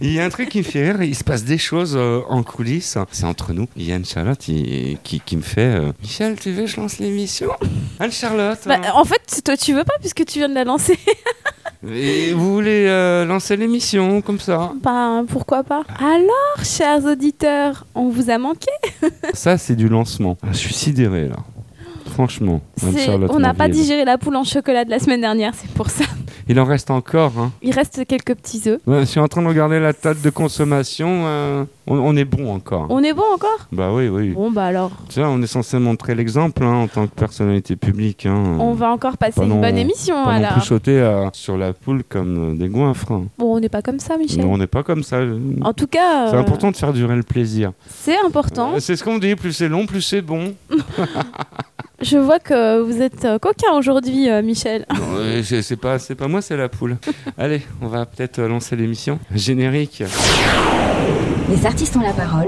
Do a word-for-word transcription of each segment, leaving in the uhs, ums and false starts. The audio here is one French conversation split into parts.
Il y a un truc qui me fait rire, il se passe des choses euh, en coulisses. C'est entre nous. Il y a Anne-Charlotte il- qui, qui me fait euh, Michel, tu veux que je lance l'émission? Anne-Charlotte. Bah, hein. en fait, toi, tu veux pas puisque tu viens de la lancer. Et vous voulez euh, lancer l'émission comme ça? Bah, pourquoi pas. Alors, chers auditeurs, on vous a manqué. Ça, c'est du lancement. Ah, je suis sidéré là. Franchement. C'est- Anne-Charlotte On n'a pas Monville. digéré la poule en chocolat de la semaine dernière, c'est pour ça. Il en reste encore. Hein. Il reste quelques petits œufs. Ouais, je suis en train de regarder la table de consommation. euh, on, on est bon encore. On est bon encore? Bah oui, oui. Bon, bah alors, Tu vois, on est censé montrer l'exemple hein, en tant que personnalité publique. Hein. on va encore passer Pas une non- bonne émission Pas non alors. plus sauter euh, sur la poule comme euh, des goinfres. hein. Bon, on n'est pas comme ça, Michel. Non, on n'est pas comme ça. En tout cas, C'est euh, important de faire durer le plaisir. c'est important. Euh, c'est ce qu'on dit, plus c'est long, plus c'est bon. Je vois que vous êtes euh, coquin aujourd'hui, euh, Michel. Non, euh, c'est c'est pas, c'est pas moi, c'est la poule. Allez, on va peut-être euh, lancer l'émission. Générique. Les artistes ont la parole.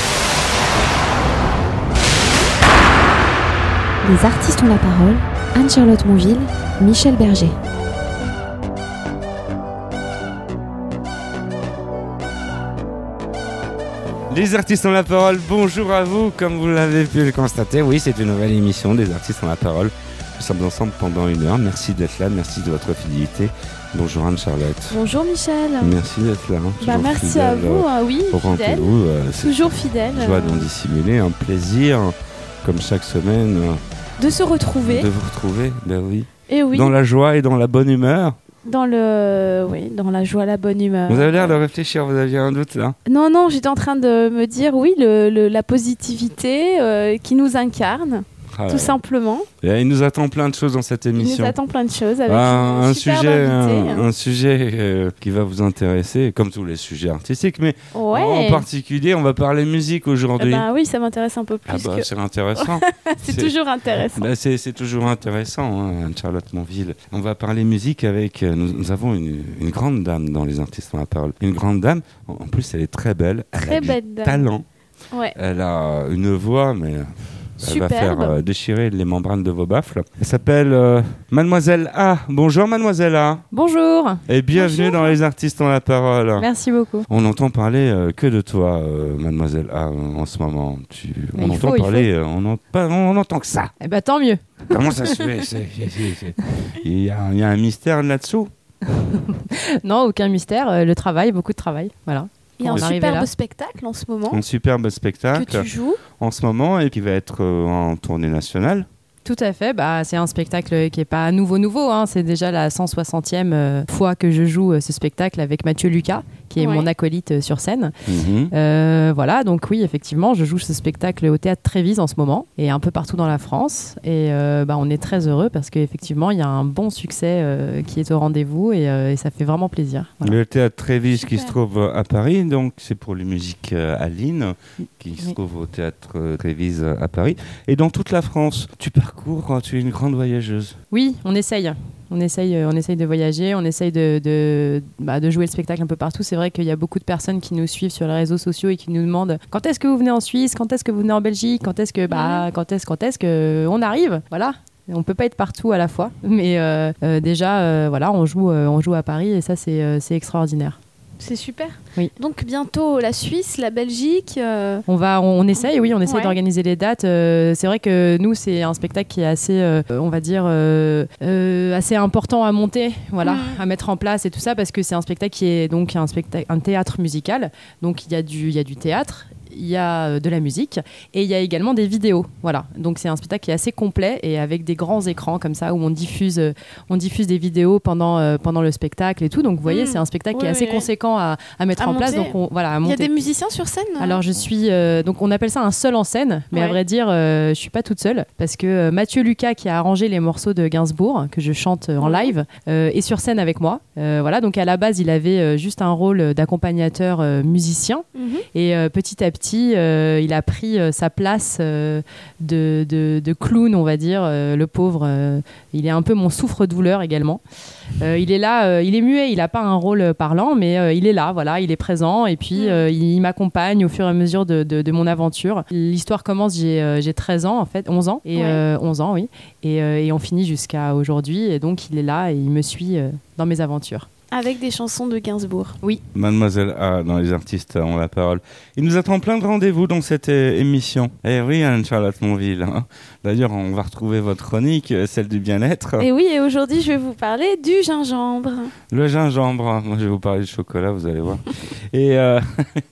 Les artistes ont la parole. Anne-Charlotte Monville, Michel Berger. Les artistes ont la parole, bonjour à vous. Comme vous l'avez pu le constater, oui, c'est une nouvelle émission des artistes ont la parole. Nous sommes ensemble pendant une heure. Merci d'être là, merci de votre fidélité. Bonjour Anne-Charlotte. Bonjour Michel. Merci d'être là. hein, Bah, toujours merci fidèle, à vous, euh, ah oui, au fidèle. rendez-vous. euh, c'est Toujours fidèle. une joie euh, d'en dissimuler, un plaisir, comme chaque semaine, euh, de se retrouver. de vous retrouver. Ben oui. Et oui, Dans la joie et dans la bonne humeur. dans le, oui, dans la joie, la bonne humeur. Vous avez l'air de réfléchir, vous aviez un doute là? Non, non, j'étais en train de me dire, oui, le, le- la positivité euh, qui nous incarne, Ah, tout simplement. et il nous attend plein de choses dans cette Il émission. nous attend plein de choses avec Ah, une un, superbe sujet, invitée. un, un sujet euh, qui va vous intéresser, comme tous les sujets artistiques, mais Ouais. en particulier, on va parler musique Eh aujourd'hui. ben oui, ça m'intéresse un peu plus. ah bah, que... c'est intéressant. C'est c'est- toujours intéressant. Bah, c'est, c'est toujours intéressant, hein, Charlotte Monville. On va parler musique avec. euh, nous, nous avons une, une grande dame dans les artistes ont la parole. Une grande dame. En en plus, elle est très belle. Elle Très a du belle dame. talent. Ouais. Elle a une voix, mais euh, elle va Superbe. faire euh, déchirer les membranes de vos baffles. Elle s'appelle euh, Mademoiselle A. Bonjour, Mademoiselle A. Bonjour, Et bienvenue Bonjour. dans les artistes ont la parole. merci beaucoup. On entend parler euh, que de toi, euh, Mademoiselle A, euh, en ce moment. Tu... Mais On il entend faut, il parler, euh, on, en- pas- on entend que ça. Eh ben tant mieux. Comment ça se fait? C'est- c'est- c'est- c'est- Il y, a, il y a un mystère là-dessous. Non, aucun mystère, euh, le travail, beaucoup de travail, voilà. Il y a On un arrive superbe là. spectacle en ce moment Un superbe que spectacle tu joues. en ce moment et qui va être euh, en tournée nationale. Tout à fait, bah, c'est un spectacle qui n'est pas nouveau nouveau, hein. C'est déjà la cent soixantième euh, fois que je joue euh, ce spectacle avec Mathieu Lucas, qui est Ouais. mon acolyte euh, sur scène. Mhm. Euh, voilà, donc oui, effectivement, je joue ce spectacle au Théâtre Trévise en ce moment et un peu partout dans la France. Et euh, bah, on est très heureux parce qu'effectivement, il y a un bon succès euh, qui est au rendez-vous et, euh, et ça fait vraiment plaisir. Voilà. Le théâtre Trévise qui se Super. trouve à Paris, donc c'est pour les musiques euh, Aline, qui se Oui. trouve au théâtre euh, Trévise à Paris. Et dans toute la France, tu parcours, euh, tu es une grande voyageuse. Oui, on essaye. On essaye, euh, on essaye de voyager, on essaye de, de, bah, de jouer le spectacle un peu partout. C'est vrai qu'il y a beaucoup de personnes qui nous suivent sur les réseaux sociaux et qui nous demandent quand est-ce que vous venez en Suisse, quand est-ce que vous venez en Belgique, quand est-ce que, bah, quand est-ce, quand est-ce que on arrive. Voilà. On peut pas être partout à la fois, mais euh, euh, déjà, euh, voilà, on joue, euh, on joue à Paris et ça, c'est, euh, c'est extraordinaire. C'est super. Oui. Donc bientôt la Suisse, la Belgique. euh, On va, on, on essaye, oui, on essaye Ouais. d'organiser les dates. Euh, c'est vrai que nous, c'est un spectacle qui est assez, euh, on va dire, euh, euh, assez important à monter, voilà, Mhm. à mettre en place et tout ça, parce que c'est un spectacle qui est donc un spectacle, un théâtre musical. Donc il y a du, il y a du théâtre. Il y a euh, de la musique et il y a également des vidéos. Voilà. Donc c'est un spectacle qui est assez complet et avec des grands écrans comme ça où on diffuse, euh, on diffuse des vidéos pendant, euh, pendant le spectacle et tout. Donc vous voyez, Mm. c'est un spectacle qui Oui, est assez oui. conséquent à, à mettre À en place. monter. Donc on, voilà, à Il y a monter. des musiciens sur scène euh Alors je suis euh, donc on appelle ça un seul en scène, mais à Ouais. vrai dire euh, je suis pas toute seule parce que euh, Mathieu Lucas qui a arrangé les morceaux de Gainsbourg que je chante euh, en Ouais. live euh, est sur scène avec moi. Euh, voilà, donc à la base il avait euh, juste un rôle d'accompagnateur euh, musicien Mhm. et euh, petit à petit euh, il a pris euh, sa place euh, de, de, de clown, on va dire. Euh, le pauvre, euh, il est un peu mon souffre-douleur également. Euh, il est là, euh, il est muet, il n'a pas un rôle parlant, mais euh, il est là, voilà, il est présent et puis Mm. euh, il, il m'accompagne au fur et à mesure de, de, de mon aventure. L'histoire commence, j'ai, euh, j'ai treize ans en fait, onze ans, et Ouais. euh, onze ans, oui, et, euh, et on finit jusqu'à aujourd'hui, et donc il est là et il me suit euh, dans mes aventures. Avec des chansons de Gainsbourg. Oui. Mademoiselle A, dans Les artistes ont la parole. Il nous attend plein de rendez-vous dans cette é- émission. Eh oui, Anne-Charlotte Monville. Hein. D'ailleurs, on va retrouver votre chronique, celle du bien-être. Et oui, et aujourd'hui, je vais vous parler du gingembre. Le gingembre. Moi, je vais vous parler du chocolat, vous allez voir. Et euh,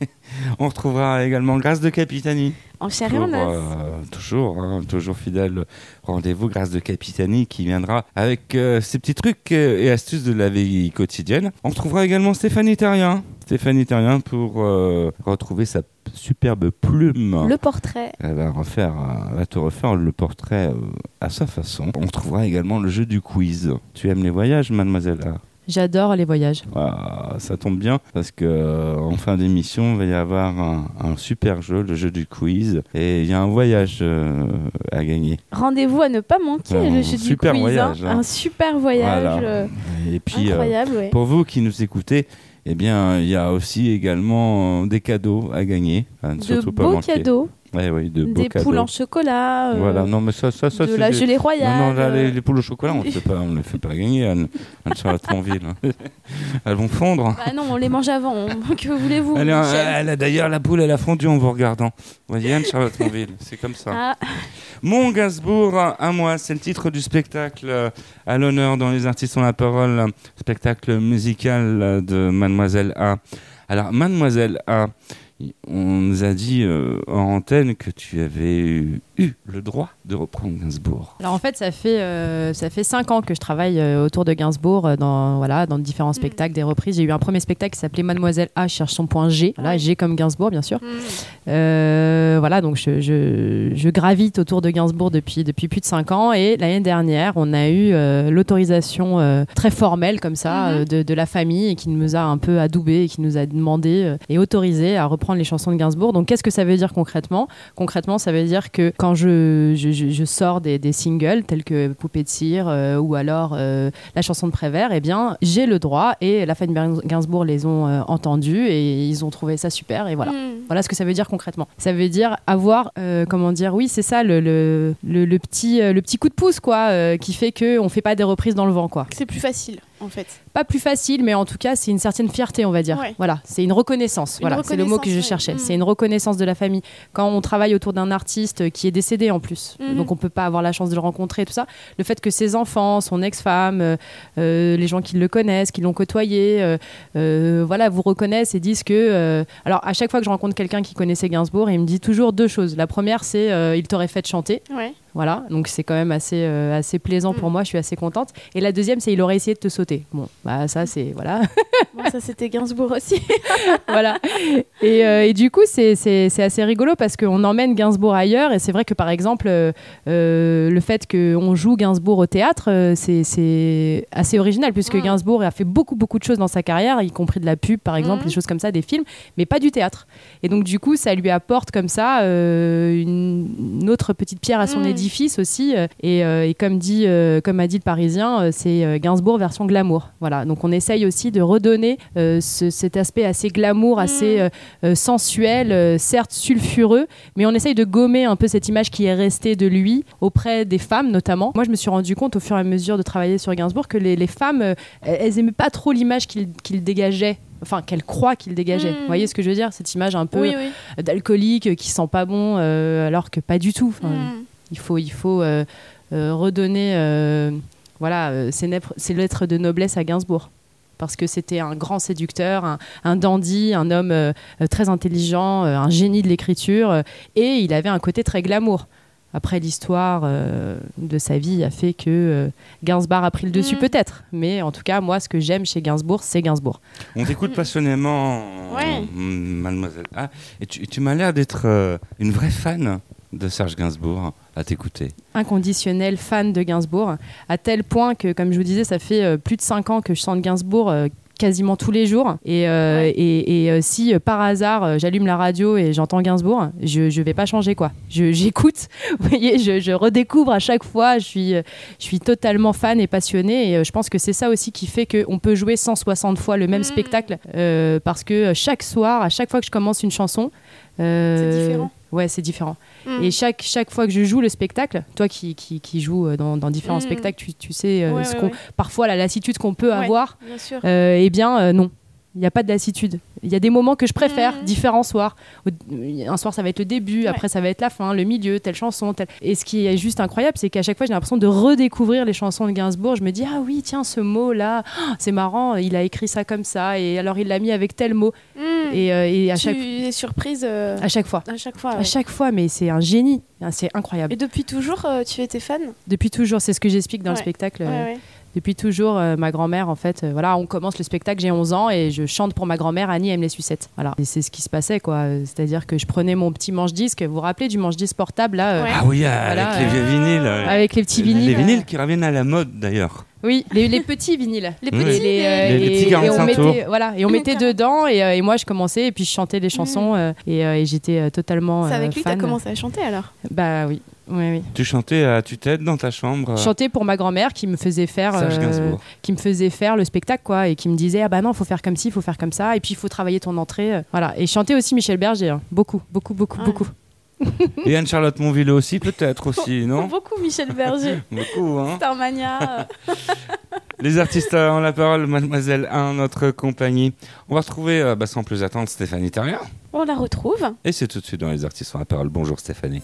on retrouvera également Grâce de Capitanie. En chair et en os. Euh, toujours, hein, toujours fidèle rendez-vous Grâce de Capitanie qui viendra avec euh, ses petits trucs euh, et astuces de la vie quotidienne. On retrouvera également Stéphanie Terrien. Stéphanie Terrien pour euh, retrouver sa superbe plume. Le portrait. Elle va, refaire, elle va te refaire le portrait euh, à sa façon. On retrouvera également le jeu du quiz. Tu aimes les voyages, mademoiselle A? J'adore les voyages. Ah, ça tombe bien parce que euh, en fin d'émission, il va y avoir un, un super jeu, le jeu du quiz, et il y a un voyage euh, à gagner. Rendez-vous à ne pas manquer, Un le jeu du super quiz. voyage, hein. hein. Un super voyage Voilà. euh, Et puis, incroyable. euh, ouais. pour vous qui nous écoutez, eh bien, il y a aussi également euh, des cadeaux à gagner. À ne De surtout pas beaux manquer. cadeaux, Ouais, oui, de beaux des cadeaux. poules en chocolat, euh, Voilà, non, mais ça, ça, ça de c'est la des- gelée royale. Non, non, là, les, euh, les poules au chocolat, on ne fait pas, on les fait pas gagner, Anne, Anne Charlotte Monville. Elles vont fondre. Bah non, on les mange avant. on- Que voulez-vous, Elle, est- Michel elle a d'ailleurs la poule, elle a fondu en vous regardant. Vous voyez, Anne Charlotte Monville, c'est comme ça. Ah, Mon Gainsbourg à moi, c'est le titre du spectacle euh, à l'honneur dans Les artistes ont la parole, euh, spectacle musical euh, de Mademoiselle A. Alors, Mademoiselle A, on nous a dit euh, en antenne que tu avais eu, eu le droit de reprendre Gainsbourg. Alors en fait, ça fait euh, ça fait cinq ans que je travaille euh, autour de Gainsbourg euh, dans voilà dans différents spectacles, des reprises. J'ai eu un premier spectacle qui s'appelait Mademoiselle A cherche son point G. Voilà, Ouais. G comme Gainsbourg, bien sûr. mm. Euh, voilà, donc je, je, je gravite autour de Gainsbourg depuis, depuis plus de cinq ans. Et l'année dernière, on a eu euh, l'autorisation euh, très formelle, comme ça, Mhm. euh, de, de la famille et qui nous a un peu adoubé et qui nous a demandé euh, et autorisé à reprendre les chansons de Gainsbourg. Donc, qu'est-ce que ça veut dire concrètement ? Concrètement, ça veut dire que quand je, je, je, je sors des, des singles tels que Poupée de cire euh, ou alors euh, la chanson de Prévert, eh bien, j'ai le droit et la famille Gainsbourg les ont euh, entendus et ils ont trouvé ça super. Et voilà. Mm. Voilà ce que ça veut dire concrètement. Ça veut dire avoir, euh, comment dire, oui, c'est ça, le, le, le, le petit, euh, le petit coup de pouce, quoi, euh, qui fait qu'on ne fait pas des reprises dans le vent, quoi. C'est plus facile, en fait. Pas plus facile, mais en tout cas, c'est une certaine fierté, on va dire. Ouais. Voilà, c'est une reconnaissance. Une Voilà, c'est le mot que je reconnaissance, cherchais. ouais. Mm. C'est une reconnaissance de la famille. Quand on travaille autour d'un artiste qui est décédé en plus, Mhm. donc on peut pas avoir la chance de le rencontrer, tout ça. Le fait que ses enfants, son ex-femme, euh, euh, les gens qui le connaissent, qui l'ont côtoyé, euh, euh, voilà, vous reconnaissent et disent que. euh, Alors, à chaque fois que je rencontre quelqu'un qui connaissait Gainsbourg, il me dit toujours deux choses. La première, c'est euh, il t'aurait fait chanter. Ouais. Voilà, donc c'est quand même assez, euh, assez plaisant pour moi, je suis assez contente. Et la deuxième, c'est il aurait essayé de te sauter. Bon, bah ça, c'est. Voilà. Bon, ça, c'était Gainsbourg aussi. voilà. Et, euh, et du coup, c'est, c'est, c'est assez rigolo parce qu'on emmène Gainsbourg ailleurs. Et c'est vrai que, par exemple, euh, euh, le fait qu'on joue Gainsbourg au théâtre, euh, c'est, c'est assez original puisque Mm. Gainsbourg a fait beaucoup, beaucoup de choses dans sa carrière, y compris de la pub, par exemple, Mm. des choses comme ça, des films, mais pas du théâtre. Et donc, du coup, ça lui apporte comme ça euh, une, une autre petite pierre à son Mm. édifice aussi. euh, Et, euh, et comme, dit, euh, comme a dit le Parisien, euh, c'est euh, Gainsbourg version glamour. Voilà. Donc, on essaye aussi de redonner euh, ce- cet aspect assez glamour, assez euh, euh, sensuel, euh, certes sulfureux, mais on essaye de gommer un peu cette image qui est restée de lui auprès des femmes notamment. Moi, je me suis rendu compte au fur et à mesure de travailler sur Gainsbourg que les, les femmes, euh, elles aimaient pas trop l'image qu'il, qu'il dégageait. Enfin, qu'elles croient qu'il dégageait. Mm. Vous voyez ce que je veux dire ? Cette image un peu Oui, oui. d'alcoolique, euh, qui sent pas bon, euh, alors que pas du tout. Enfin, Mm. il faut, il faut euh, euh, redonner euh, voilà, euh, ces, nep- ces lettres de noblesse à Gainsbourg. Parce que c'était un grand séducteur, un, un dandy, un homme euh, euh, très intelligent, euh, un génie de l'écriture, euh, et il avait un côté très glamour. Après, l'histoire euh, de sa vie a fait que euh, Gainsbourg a pris le dessus Mm. peut-être. Mais en tout cas, moi, ce que j'aime chez Gainsbourg, c'est Gainsbourg. On t'écoute passionnément, Ouais. mm, mademoiselle. Ah, et tu, tu m'as l'air d'être euh, une vraie fan de Serge Gainsbourg à t'écouter. Inconditionnel fan de Gainsbourg, à tel point que, comme je vous disais, ça fait euh, plus de cinq ans que je chante Gainsbourg euh, quasiment tous les jours. Et, euh, Ouais. et, et euh, si euh, par hasard euh, j'allume la radio et j'entends Gainsbourg, je je vais pas changer quoi. Je, j'écoute, vous voyez, je, je redécouvre à chaque fois. Je suis, euh, je suis totalement fan et passionnée. Et euh, je pense que c'est ça aussi qui fait qu'on peut jouer cent soixante fois le même Mm. spectacle. euh, parce que chaque soir, à chaque fois que je commence une chanson, euh, C'est différent. Ouais, c'est différent. Mm. Et chaque, chaque fois que je joue le spectacle, toi qui, qui, qui joues dans, dans différents Mm. spectacles, tu, tu sais euh, Ouais, ce ouais, qu'on, ouais. parfois la lassitude qu'on peut Ouais, avoir. bien sûr. Euh, eh bien, euh, non. Il n'y a pas de lassitude. Il y a des moments que je préfère, Mhm. différents soirs. Un soir, ça va être le début, Ouais. après, ça va être la fin, le milieu, telle chanson. Telle... Et ce qui est juste incroyable, c'est qu'à chaque fois, j'ai l'impression de redécouvrir les chansons de Gainsbourg. Je me dis, ah oui, tiens, ce mot-là, oh, c'est marrant, il a écrit ça comme ça, et alors il l'a mis avec tel mot. Mm. Et, euh, et à, tu chaque... es surprise euh, à chaque fois. à chaque fois. À ouais. chaque fois, mais c'est un génie. C'est incroyable. Et depuis toujours, euh, tu étais fan? Depuis toujours, c'est ce que j'explique dans Ouais. le spectacle. Ouais, euh, ouais. Depuis toujours, euh, ma grand-mère, en fait, euh, voilà, on commence le spectacle, j'ai onze ans et je chante pour ma grand-mère, Annie aime les sucettes. Voilà. Et c'est ce qui se passait, quoi. Euh, C'est-à-dire que je prenais mon petit manche-disque, vous vous rappelez du manche-disque portable, là euh, Ouais. Ah oui, Voilà, avec les euh, vieux vinyles. euh, avec les petits les- vinyles. Les euh, vinyles qui reviennent à la mode d'ailleurs. Oui, les, les petits vinyles. Les Oui. petits, Les, euh, Les- les et- petits et on quarante-cinq tours. mettait, voilà, et on mettait dedans et, euh, et moi je commençais et puis je chantais les chansons euh, et, euh, et j'étais euh, totalement c'est euh, avec lui que tu as fan. commencé à chanter alors? Bah oui, oui, oui. Tu chantais à tue-tête dans ta chambre. euh, Chanter pour ma grand-mère qui me faisait faire Serge euh, Gainsbourg. qui me faisait faire le spectacle quoi et qui me disait ah bah non faut faire comme ci faut faire comme ça et puis il faut travailler ton entrée euh, voilà et chanter aussi Michel Berger hein. beaucoup beaucoup beaucoup Ouais. beaucoup. Et Anne-Charlotte Monville aussi, peut-être aussi, non? Beaucoup Michel Berger. Beaucoup, hein. Starmania. euh. Les artistes ont la parole, Mademoiselle un, notre compagnie. On va retrouver, euh, bah, sans plus attendre, Stéphanie Terrien. On la retrouve. Et c'est tout de suite dans Les artistes ont la parole. Bonjour Stéphanie.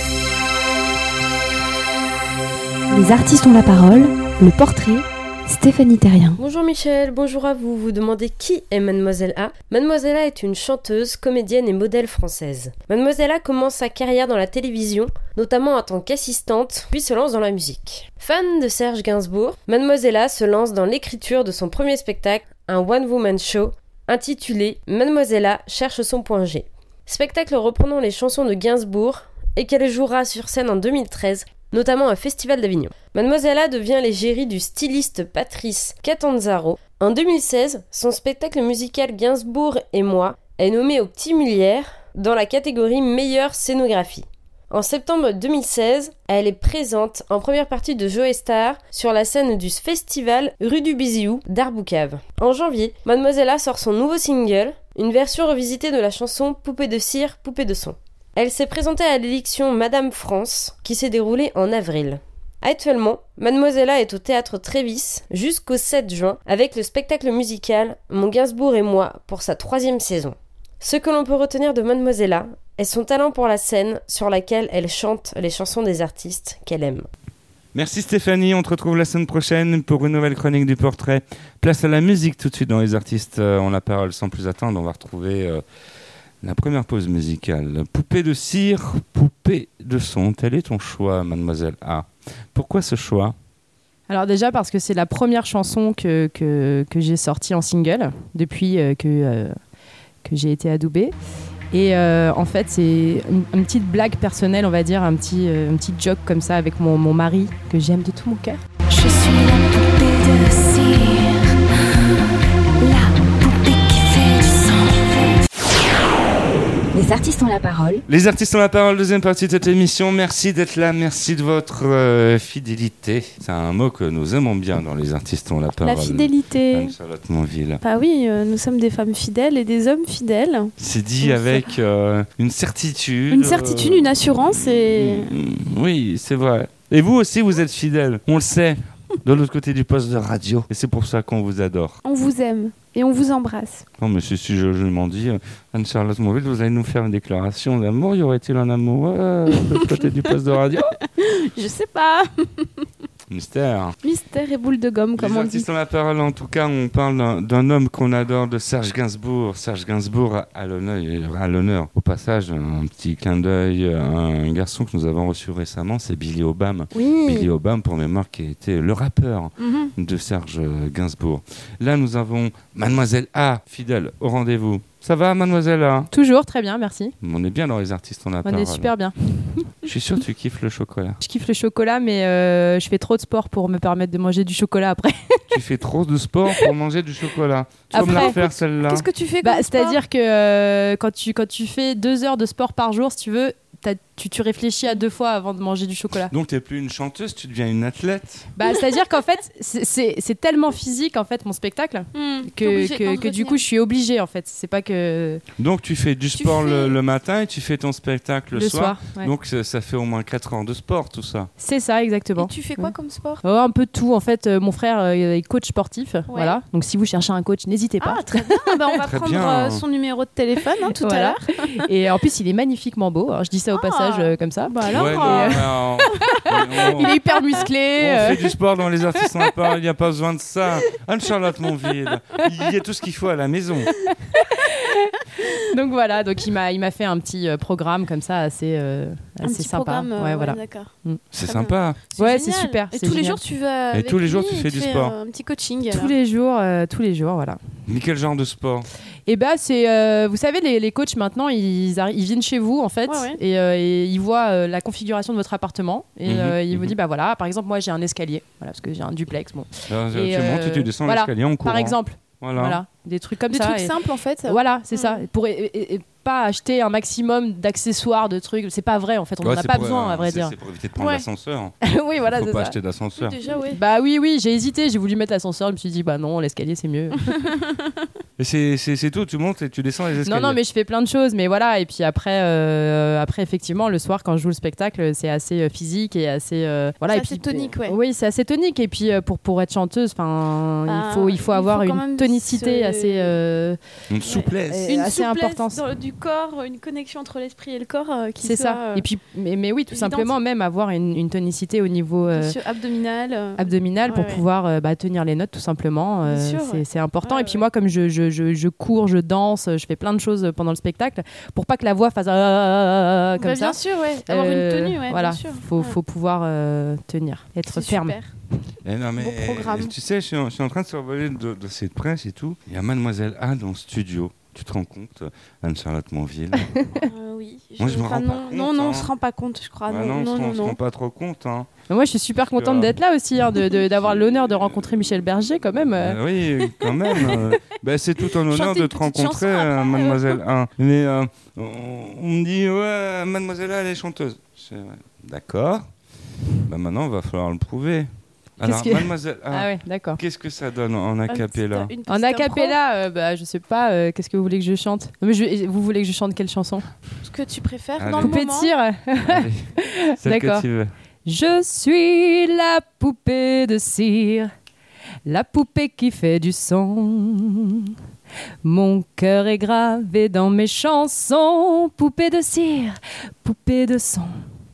Les artistes ont la parole, le portrait, Stéphanie Terrien. Bonjour Michel, bonjour à vous. Vous demandez qui est Mademoiselle A? Mademoiselle A est une chanteuse, comédienne et modèle française. Mademoiselle A commence sa carrière dans la télévision, notamment en tant qu'assistante, puis se lance dans la musique. Fan de Serge Gainsbourg, Mademoiselle A se lance dans l'écriture de son premier spectacle, un one-woman show, intitulé Mademoiselle A cherche son point G. Spectacle reprenant les chansons de Gainsbourg et qu'elle jouera sur scène en deux mille treize, notamment au Festival d'Avignon. Mademoiselle A devient l'égérie du styliste Patrice Catanzaro. En deux mille seize, son spectacle musical Gainsbourg et moi est nommé au Petit Molière dans la catégorie meilleure scénographie. En septembre deux mille seize, elle est présente en première partie de Joe Star sur la scène du festival Rue du Biziou d'Arboucave. En janvier, Mademoiselle A sort son nouveau single, une version revisitée de la chanson Poupée de cire, poupée de son. Elle s'est présentée à l'élection Madame France, qui s'est déroulée en avril. Actuellement, Mademoiselle A est au théâtre Trévis jusqu'au sept juin avec le spectacle musical Mon Gainsbourg et moi pour sa troisième saison. Ce que l'on peut retenir de Mademoiselle A est son talent pour la scène sur laquelle elle chante les chansons des artistes qu'elle aime. Merci Stéphanie, on te retrouve la semaine prochaine pour une nouvelle chronique du portrait. Place à la musique tout de suite dans Les artistes euh, ont la parole. Sans plus attendre, on va retrouver euh, la première pause musicale. Poupée de cire, poupée de son. Tel est ton choix, Mademoiselle A. Pourquoi ce choix? Alors déjà parce que c'est la première chanson que, que, que j'ai sortie en single depuis euh, que, euh, que j'ai été adoubée. Et euh, en fait, c'est une, une petite blague personnelle, on va dire, un petit, euh, un petit joke comme ça avec mon, mon mari que j'aime de tout mon cœur. Je suis la poupée de cire, la poupée qui fait du sang. Les artistes ont la parole. Les artistes ont la parole, deuxième partie de cette émission. Merci d'être là, merci de votre euh, fidélité. C'est un mot que nous aimons bien dans Les artistes ont la parole. La fidélité. Anne-Charlotte Monville. Bah oui, euh, nous sommes des femmes fidèles et des hommes fidèles. C'est dit avec euh, une certitude. Une certitude, euh, une assurance et... mm, Oui, c'est vrai. Et vous aussi, vous êtes fidèles. On le sait. De l'autre côté du poste de radio. Et c'est pour ça qu'on vous adore. On vous aime et on vous embrasse. Non, mais si, si je, je m'en dis, euh, Anne-Charlotte Monville, vous allez nous faire une déclaration d'amour. Y aurait-il un amour euh, de l'autre côté du poste de radio? Je sais pas. Mystère. Mystère et boule de gomme, comme Les on dit. artistes ont la parole. En tout cas, on parle d'un, d'un homme qu'on adore, de Serge Gainsbourg. Serge Gainsbourg à, à l'honneur, à l'honneur. Au passage, un petit clin d'œil à un garçon que nous avons reçu récemment, c'est Billy Obam. Oui. Billy Obam, pour mémoire, qui était le rappeur Mhm. de Serge Gainsbourg. Là, nous avons Mademoiselle A, fidèle au rendez-vous. Ça va, Mademoiselle A? Toujours, très bien, merci. On est bien dans Les artistes ont la On parole. est super bien. Je suis sûr que tu kiffes le chocolat. Je kiffe le chocolat, mais euh, je fais trop de sport pour me permettre de manger du chocolat après. Tu fais trop de sport pour manger du chocolat. Tu vas me la Après, refaire, celle-là. Qu'est-ce que tu fais Bah, comme sport? c'est-à-dire que euh, quand, tu, quand tu fais deux heures de sport par jour, si tu veux, t'as tu, tu réfléchis à deux fois avant de manger du chocolat. Donc t'es plus une chanteuse, tu deviens une athlète. Bah, c'est-à-dire qu'en fait, c'est, c'est, c'est tellement physique en fait mon spectacle Mmh, t'es que, obligée que, que du coup je suis obligée en fait. C'est pas que Donc tu fais du sport fais- le, le matin et tu fais ton spectacle le, le soir. soir. ouais. Donc ça, ça fait au moins quatre heures de sport tout ça. C'est ça exactement. Et tu fais quoi Ouais. comme sport? Oh, un peu de tout en fait. Euh, mon frère euh, est coach sportif, voilà. Donc si vous cherchez un coach, n'hésitez pas. Ah, très bien. Bah, on va Très prendre bien. euh, son numéro de téléphone hein, tout Voilà. à l'heure. Et en plus, il est magnifiquement beau. Alors, je dis ça au Ah. passage euh, comme ça. Bah alors, Ouais, euh, non, alors, on- Il est hyper musclé. On euh. fait du sport dans les artistes en la parole, il n'y a pas besoin de ça. Anne-Charlotte Monville, il y a tout ce qu'il faut à la maison. Donc voilà, donc il m'a, il m'a fait un petit euh, programme comme ça assez, euh, un assez petit sympa. programme. euh, ouais, voilà. D'accord. C'est Très sympa. Ouais, génial. c'est super, Et c'est tous les génial. jours, tu vas. avec tous les jours, lui tu et fais du fais, sport. euh, Un petit coaching. Tous alors. les jours, euh, tous les jours, voilà. Mais quel genre de sport? Et bah c'est, euh, vous savez, les, les coachs maintenant, ils, arri- ils viennent chez vous en fait, Ouais, ouais. Et, euh, et ils voient euh, la configuration de votre appartement et Mhm, euh, ils vous mhm. disent bah voilà, par exemple moi j'ai un escalier, voilà parce que j'ai un duplex, bon. Alors, Et, tu montes et euh, tu descends voilà, l'escalier en courant. Par exemple, Voilà. voilà, des trucs comme Des ça. trucs et- simples en fait. Voilà, c'est Mm. ça. Pour et, et- et pas acheter un maximum d'accessoires, de trucs. C'est pas vrai en fait. On Ouais, n'en a c'est pas pour, besoin euh, à vrai c'est- dire. C'est pour éviter de prendre Ouais. l'ascenseur. Oui, voilà, Faut c'est pas ça. acheter d'ascenseur. Déjà, ouais. Bah oui, oui, j'ai hésité. J'ai voulu mettre l'ascenseur. Je me suis dit bah non, l'escalier c'est mieux. Et c'est c'est- c'est tout, tu montes et tu descends les escaliers. non, non, mais je fais plein de choses. Mais voilà. Et puis après, euh, après effectivement, le soir quand je joue le spectacle, c'est assez euh, physique et assez euh, voilà. C'est et assez puis, tonique, ouais. Oui, c'est assez tonique. Et puis euh, pour pour être chanteuse, enfin, Ah, il faut il faut il avoir faut quand une même tonicité se- assez euh, Une souplesse. Et- Une assez souplesse importante. dans- du corps, une connexion entre l'esprit et le corps euh, qui c'est soit, ça. euh, Et puis mais, mais oui, tout évidente. simplement même avoir une, une tonicité au niveau euh, bien sûr, abdominal. euh, abdominal Ouais, pour ouais. pouvoir euh, bah, tenir les notes tout simplement. Euh, Bien sûr, c'est, ouais. c'est important. Ouais, et puis ouais. moi, comme je, je, je, je cours, je danse, je fais plein de choses pendant le spectacle pour pas que la voix fasse ah, ah, ah, comme bah, ça. Bien sûr, ouais. Avoir Euh, une tenue, ouais, voilà, bien sûr. faut, Ouais. faut pouvoir euh, tenir, être C'est ferme. super. Eh non, mais, Bon programme. Tu sais, je suis, en, je suis en train de survoler le do- dossier de presse et tout. Il y a Mademoiselle A dans le studio. Tu te rends compte, Anne-Charlotte Monville? Euh, oui. Moi, je me enfin, rends non, pas compte, Non, non, hein. on se rend pas compte, je crois. Ah non, non, on non, se rend- non, on se rend non. pas trop compte. Hein. Mais moi, je suis super contente Euh, d'être là aussi, hein, de, de- d'avoir l'honneur de rencontrer Michel Berger quand même. euh. Euh, oui, quand même. euh, ben, c'est tout un honneur Chanter de une te petite rencontrer, chanson euh, après, Mademoiselle A. Mais euh, on, on me dit, ouais, Mademoiselle A, elle est chanteuse. Je fais, ouais, d'accord. Ben, maintenant, il va falloir le prouver. Alors, Qu'est-ce que- Mademoiselle A, Ah ouais, d'accord. qu'est-ce que ça donne en Un acapella? petit- une En petite impro. acapella, euh, bah, je sais pas, euh, qu'est-ce que vous voulez que je chante? Non, mais je- Vous voulez que je chante quelle chanson? Ce que tu préfères Allez. dans le Poupée de moment. cire. Allez, celle que D'accord. tu veux. Je suis la poupée de cire, la poupée qui fait du son. Mon cœur est gravé dans mes chansons. Poupée de cire, poupée de son.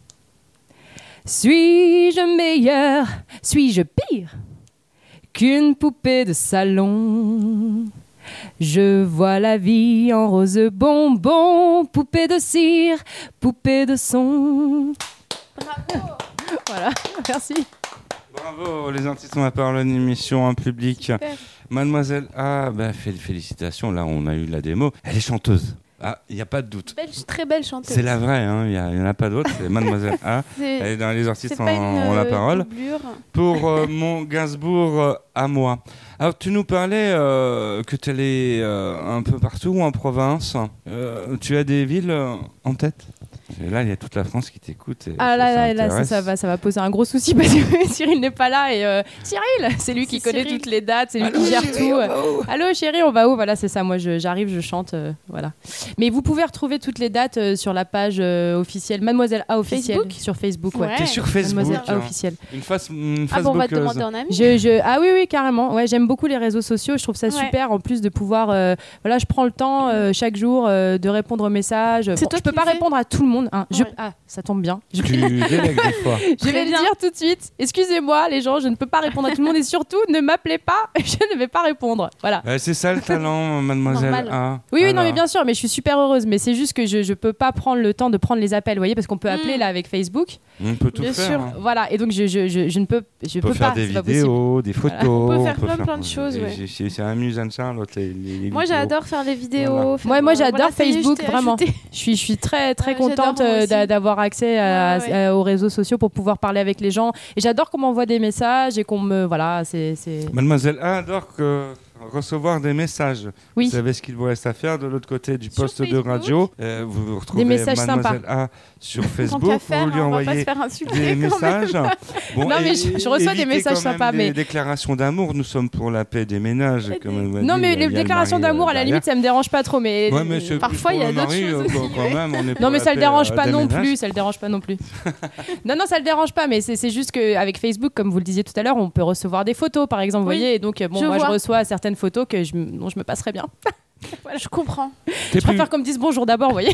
Suis-je meilleure, suis-je pire qu'une poupée de salon? Je vois la vie en rose bonbon. Poupée de cire, poupée de son. Bravo. Voilà, merci. Bravo, les artistes ont la parole, une émission en public. Super. Mademoiselle A, ben, fél- félicitations, là on a eu la démo. Elle est chanteuse. Ah, il n'y a pas de doute. Belle, très belle chanteuse. C'est la vraie, hein, il n'y en a pas d'autre, c'est Mademoiselle A. C'est- Elle est dans les artistes c'est en, pas une ont la euh, parole. doublure. Pour euh, mon Gainsbourg euh, à moi. Alors tu nous parlais euh, que tu allais euh, un peu partout en province. Euh, tu as des villes euh, en tête? Et là, il y a toute la France qui t'écoute. et Ah ça, là ça là, là ça, intéresse. ça va, ça va poser un gros souci parce que Cyril n'est pas là et euh, Cyril, c'est lui qui C'est connaît Cyril. toutes les dates, c'est lui Allô, qui gère chérie, tout. on va où? Allô chérie, on va où? Voilà, c'est ça. Moi, je- j'arrive, je chante, euh, voilà. Mais vous pouvez retrouver toutes les dates euh, sur la page euh, officielle, Mademoiselle A officielle Facebook sur Facebook. Ouais. Ouais. T'es sur Facebook. Mademoiselle A hein. officielle. Une face, une Ah bon, on va te Facebookeuse. demander un ami. Je, je- ah oui, oui, carrément. Ouais, j'aime beaucoup les réseaux sociaux. Je trouve ça Ouais. super en plus de pouvoir. euh, voilà, je prends le temps euh, chaque jour euh, de répondre aux messages. C'est Bon, toi je peux qui pas le fais répondre à tout le monde. hein. Je- Ouais. Ah, ça tombe bien. Je, Tu délègues des fois. je Très vais le bien. dire tout de suite. Excusez-moi, les gens, je ne peux pas répondre à tout le monde et surtout, ne m'appelez pas. Je ne vais pas répondre. Voilà. Ouais, c'est ça le talent, Mademoiselle Normal. A. Oui, oui, non, Alors, mais bien sûr, mais je suis super heureuse. Mais c'est juste que je, je peux pas prendre le temps de prendre les appels, vous voyez, parce qu'on peut appeler Mm. là avec Facebook. On peut tout Bien faire. sûr. hein. Voilà, et donc je, je, je, je ne peux, je On peut peux faire pas. des c'est pas possible. vidéos, des photos. On peut faire plein, plein de choses, Et ouais. j'ai- C'est c'est amusant, Charlotte. Les, les, les Moi, vidéos. j'adore faire les vidéos. Voilà. faire- Ouais, moi, j'adore voilà, ça y est, je Facebook, t'ai vraiment. ajouté. Je suis, je suis très, très Ouais, j'adore, contente moi euh, aussi. d'a- d'avoir accès à- Ouais, ouais. à- aux réseaux sociaux pour pouvoir parler avec les gens. Et j'adore qu'on m'envoie des messages et qu'on me. Voilà, c'est. c'est- Mademoiselle A adore que recevoir des messages. Oui. Vous savez ce qu'il vous reste à faire de l'autre côté du Sur poste de Facebook. radio. Euh, vous retrouvez Des messages Mademoiselle A sur Tant Facebook. qu'à faire, vous lui on va pas envoyez se faire insulter des quand même. messages. Bon, Non, mais et- je- je reçois des évitez messages quand même sympas, des mais- déclations d'amour. Nous sommes pour la paix des ménages. Et Comme des- elle m'a Non, dit, mais il y a les le déclarations mari, d'amour, euh, à la derrière. limite, ça me dérange pas trop. Mais Ouais, mais c'est Parfois, plus il y a pour le d'autres mari, choses euh, aussi, bon, quand ouais. même, on est pour Non, mais la ça le paix, dérange euh, pas des non ménages. plus, ça le dérange pas non plus. non, non, ça le dérange pas, mais c'est c'est juste qu'avec Facebook, comme vous le disiez tout à l'heure, on peut recevoir des photos, par exemple, vous Oui, voyez, et donc, bon, je moi, vois. je reçois certaines photos que je, m- dont je me passerais bien. Voilà, je comprends. T'es Je plus- préfère qu'on me dise bonjour d'abord, vous voyez.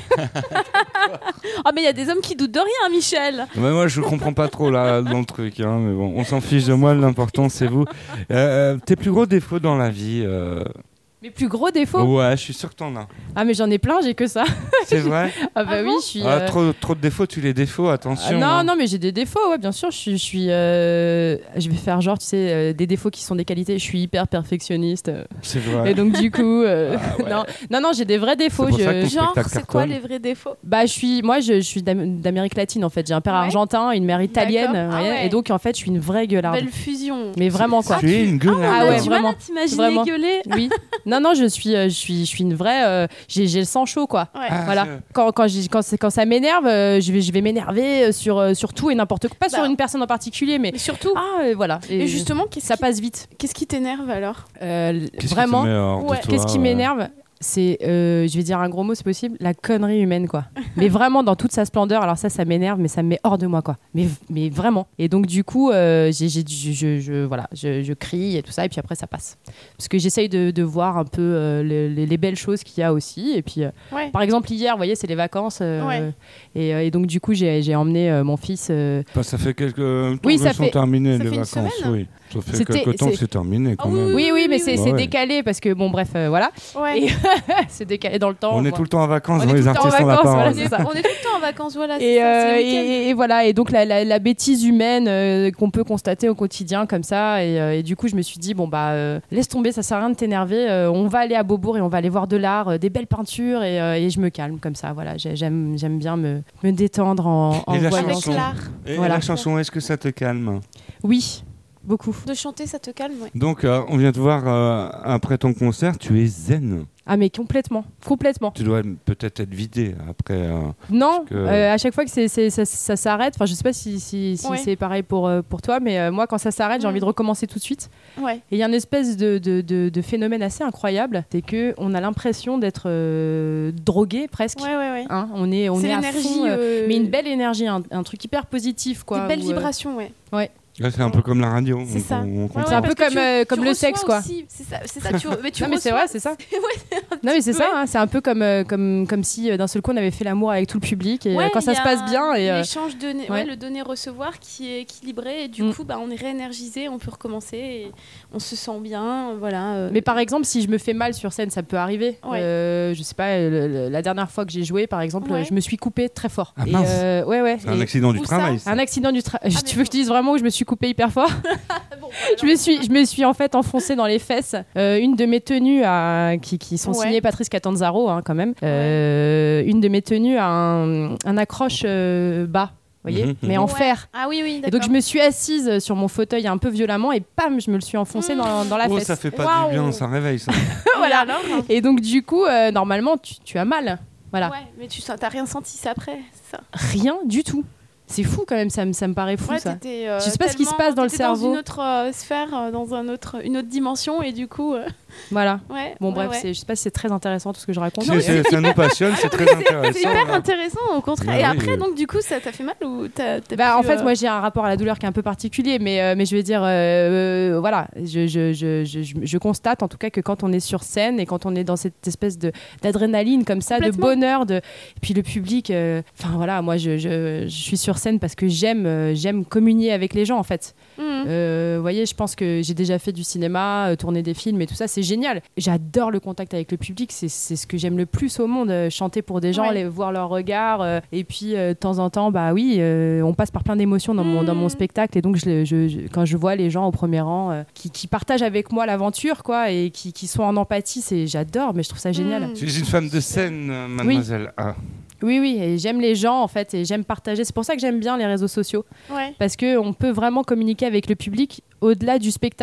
Ah, mais il y a des hommes qui doutent de rien, Michel. Ouais, moi, je comprends pas trop là dans le truc, hein, mais bon, on s'en fiche de moi. L'important, c'est vous. Euh, tes plus gros défauts dans la vie euh, Mes plus gros défauts. Ouais, je suis sûr que t'en as. Ah, mais j'en ai plein, j'ai que ça. C'est vrai. Ah, bah Ah oui, bon je suis. Ah, euh, trop, trop de défauts, tu les défauts, ah, attention. non, hein. non, mais j'ai des défauts, ouais, bien sûr. Je suis, je suis, euh, je vais faire genre, tu sais, euh, des défauts qui sont des qualités. Je suis hyper perfectionniste. euh, C'est vrai. Et donc, du coup, euh, Ah, ouais. non, non, non, j'ai des vrais défauts. C'est pour je- ça que ton Genre, spectacle c'est quoi cartonne. les vrais défauts? Bah, je suis, moi, je, je suis d'Am- d'Amérique latine en fait. J'ai un père Ouais. argentin, une mère italienne, D'accord. vous Ah voyez, ouais. et donc en fait, je suis une vraie gueularde. Belle fusion. Mais vraiment quoi. Tu es une gueule. Ah, Ah ouais, ouais, du vraiment. mal à t'imaginer Vraiment. gueuler. Oui. Non, non, je suis, euh, je suis, je suis une vraie. euh, j'ai, j'ai le sang chaud quoi. Ouais. Ah, Voilà. c'est- Quand, quand, j'ai- quand, c'est- quand ça m'énerve, euh, je vais, je vais m'énerver euh, sur, euh, sur tout et n'importe quoi. Pas Bah. sur une personne en particulier, mais Mais surtout, ah euh, voilà. et justement, qu'est-ce ça qui, passe vite. qu'est-ce qui t'énerve alors? Euh, Qu'est-ce qui vraiment. te met hors de Ouais. toi, Qu'est-ce qui ouais. m'énerve, c'est, euh, je vais dire un gros mot, c'est possible, la connerie humaine, quoi. Mais vraiment dans toute sa splendeur. Alors ça, ça m'énerve, mais ça me met hors de moi, quoi. Mais, mais vraiment. Et donc du coup, euh, j'ai, j'ai, je, je, je- voilà, je, je crie et tout ça, et puis après ça passe. Parce que j'essaye de, de voir un peu euh, les, les- les belles choses qu'il y a aussi. Et puis, euh, Ouais. par exemple, hier, vous voyez, c'est les vacances, euh, Ouais. et, euh, et donc du coup, j'ai, j'ai emmené euh, mon fils. euh, Bah, ça fait quelques temps Oui, que ça sont fait- terminées ça les fait une vacances. semaine. Oui, ça fait C'était- quelques temps que c'est- c'est terminé quand Ah oui, même. oui, Oui, oui, mais c'est, oui. c'est Ouais. décalé parce que bon, bref, euh, voilà, Ouais. Et- c'est décalé dans le temps. On est voilà. tout le temps en vacances, On dans est les tout le temps en artistes ont la vacances, voilà, parole. c'est ça. On est tout le temps en vacances, voilà. c'est Et, ça, c'est euh, le week-end. et, et voilà, et donc la, la- la bêtise humaine euh, qu'on peut constater au quotidien comme ça, et, euh, et du coup je me suis dit bon bah euh, laisse tomber, ça sert à rien de t'énerver, euh, on va aller à Beaubourg et on va aller voir de l'art, euh, des belles peintures, et, euh, et je me calme comme ça, voilà, J'ai- j'aime, j'aime bien me, me détendre en, en Et la voyant. Avec chanson. l'art. Et Voilà. la chanson, est-ce que ça te calme? Oui, beaucoup. De chanter, ça te calme, ouais. Donc, euh, on vient te voir euh, après ton concert, tu es zen. Ah mais complètement, complètement. Tu dois peut-être être vidé après. euh, Non, Parce que- euh, à chaque fois que c'est, c'est- ça, ça s'arrête, enfin je sais pas si, si, si Ouais. c'est pareil pour, euh, pour toi, mais euh, moi quand ça s'arrête, j'ai Mm. envie de recommencer tout de suite. Ouais. Et il y a une espèce de, de, de- de phénomène assez incroyable, c'est que on a l'impression d'être euh, drogué presque. Ouais, ouais, ouais. Hein, on est, on C'est est à l'énergie. fond, euh, euh, mais une belle énergie, un, un truc hyper positif quoi. Des belles où, euh, vibrations, ouais. Là, c'est un peu comme la radio. C'est on- ça. on- on Ouais, comprend. C'est un parce peu que comme, tu- euh, comme tu le sexe, reçois quoi. aussi. C'est ça, c'est ça. Tu, mais tu Non, mais c'est reçois- vrai, c'est ça. Ouais, un Non mais petit c'est peu, ça, ouais. hein, c'est un peu comme, euh, comme, comme si euh, d'un seul coup on avait fait l'amour avec tout le public et euh, Ouais, quand il ça y se a passe bien et euh, l'échange donné, ouais, ouais. le donner-recevoir qui est équilibré et du Mm. coup bah, on est réénergisé, on peut recommencer et on se sent bien, voilà. euh. Mais par exemple, si je me fais mal sur scène, ça peut arriver. Ouais. Euh, je sais pas, le- le- la dernière fois que j'ai joué, par exemple, Ouais. euh, je me suis coupée très fort. Ah, Et, mince. euh, ouais, ouais. C'est un Et- accident du Où ça travail. ça. un accident du travail. Ah, tu mais veux que je te dise vraiment où je me suis coupée hyper fort? Bon, bah, je, me suis, je me suis en fait enfoncée dans les fesses. Euh, une de mes tenues à- qui, qui sont Ouais. signées Patrice Catanzaro, hein, quand même. Euh, une de mes tenues a un, un accroche euh, bas, vous voyez, Mhm, mais mhm. en Ouais. fer. Ah oui, oui, Et donc d'accord. je me suis assise sur mon fauteuil un peu violemment et pam, je me le suis enfoncée Mmh. dans, dans la Oh, fesse. ça fait pas Waouh. du bien, ça réveille ça. Voilà. Alors Et donc du coup, euh, normalement, tu, tu as mal. Voilà. Ouais, mais tu t'as rien senti ça après, c'est ça. Rien du tout. C'est fou quand même, ça me, ça me paraît fou Ouais, ça. t'étais, euh, Je sais pas ce qui se tellement- passe dans le t'étais cerveau. Dans une autre euh, sphère, euh, dans un autre, une autre dimension et du coup, euh, Voilà. ouais. Bon ouais, bref, ouais. c'est- je sais pas si c'est très intéressant tout ce que je raconte. C'est- mais- c'est- ça nous passionne, c'est très intéressant. C'est hyper là. intéressant au contraire. Ah et oui, après, oui. donc du coup, ça t'a fait mal ou t'as, t'as Bah, pu, en fait, euh, moi j'ai un rapport à la douleur qui est un peu particulier, mais, euh, mais je veux dire, euh, euh, voilà, je, je, je, je, je- je constate en tout cas que quand on est sur scène et quand on est dans cette espèce de, d'adrénaline comme ça, de Complètement. bonheur, de... et puis le public, euh, enfin voilà, moi je, je, je suis sur scène parce que j'aime, euh, j'aime communier avec les gens en fait. mhm. Euh, vous voyez, je pense que j'ai déjà fait du cinéma, euh, tourner des films et tout ça, c'est génial. J'adore le contact avec le public, c'est, c'est ce que j'aime le plus au monde, euh, chanter pour des gens, Ouais. les, voir leurs regards, euh, et puis euh, de temps en temps, bah oui, euh, on passe par plein d'émotions dans mon, dans mon Mm. spectacle, et donc je, le- je- je- quand je vois les gens au premier rang euh, qui, qui partagent avec moi l'aventure, quoi, et qui, qui sont en empathie, c'est, j'adore, mais je trouve ça génial. Mm. Tu es une femme de scène, euh, mademoiselle A. Oui, oui, et j'aime les gens en fait, et j'aime partager. C'est pour ça que j'aime bien les réseaux sociaux, Ouais. parce qu'on peut vraiment communiquer avec le public au-delà du spectacle. Mm.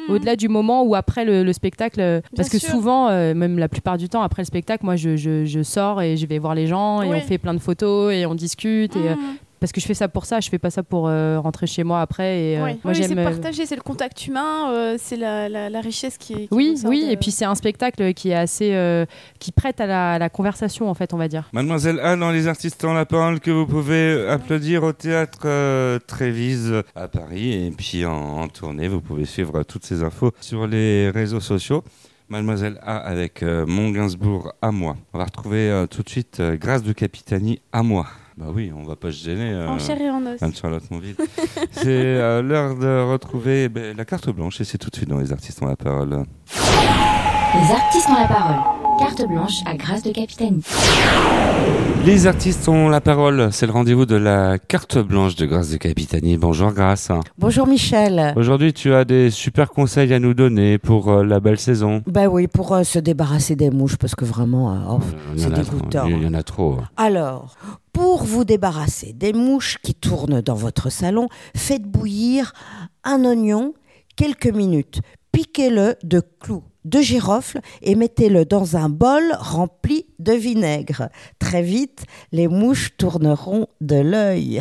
Mmh. Au-delà du moment où après le, le spectacle, euh, parce que sûr. souvent, euh, même la plupart du temps, après le spectacle, moi je, je, je sors et je vais voir les gens et Oui. on fait plein de photos et on discute. Et, euh, Mmh. parce que je fais ça pour ça, je fais pas ça pour euh, rentrer chez moi après. Et, euh, Ouais. moi Oui, j'aime. c'est euh, partagé, c'est le contact humain, euh, c'est la, la, la richesse qui est. Qui Oui, ressort oui, de- et puis c'est un spectacle qui est assez, euh, qui prête à la, à la conversation en fait, on va dire. Mademoiselle Anne, dans Les Artistes ont la parole, que vous pouvez applaudir au théâtre euh, Trévise à Paris. Et puis en, en tournée, vous pouvez suivre toutes ces infos sur les réseaux sociaux. Mademoiselle A avec euh, Mon Gainsbourg à moi. On va retrouver euh, tout de suite euh, Grâce de Capitani à moi. Bah oui, on va pas se gêner. euh, En chair et en os. Anne-Charlotte Monville. C'est euh, l'heure de retrouver ben, la carte blanche et c'est tout de suite dans Les Artistes ont la parole. Les artistes ont la parole. Carte blanche à Grâce de Capitani. Les artistes ont la parole, c'est le rendez-vous de la carte blanche de Grâce de Capitani. Bonjour Grâce. Bonjour Michel. Aujourd'hui, tu as des super conseils à nous donner pour euh, la belle saison. Ben oui, pour euh, se débarrasser des mouches, parce que vraiment, euh, oh, Il y c'est en a trop, dégoûtant. il y en a trop. Alors, pour vous débarrasser des mouches qui tournent dans votre salon, faites bouillir un oignon quelques minutes. Piquez-le de clous de girofle et mettez-le dans un bol rempli de vinaigre. Très vite, les mouches tourneront de l'œil.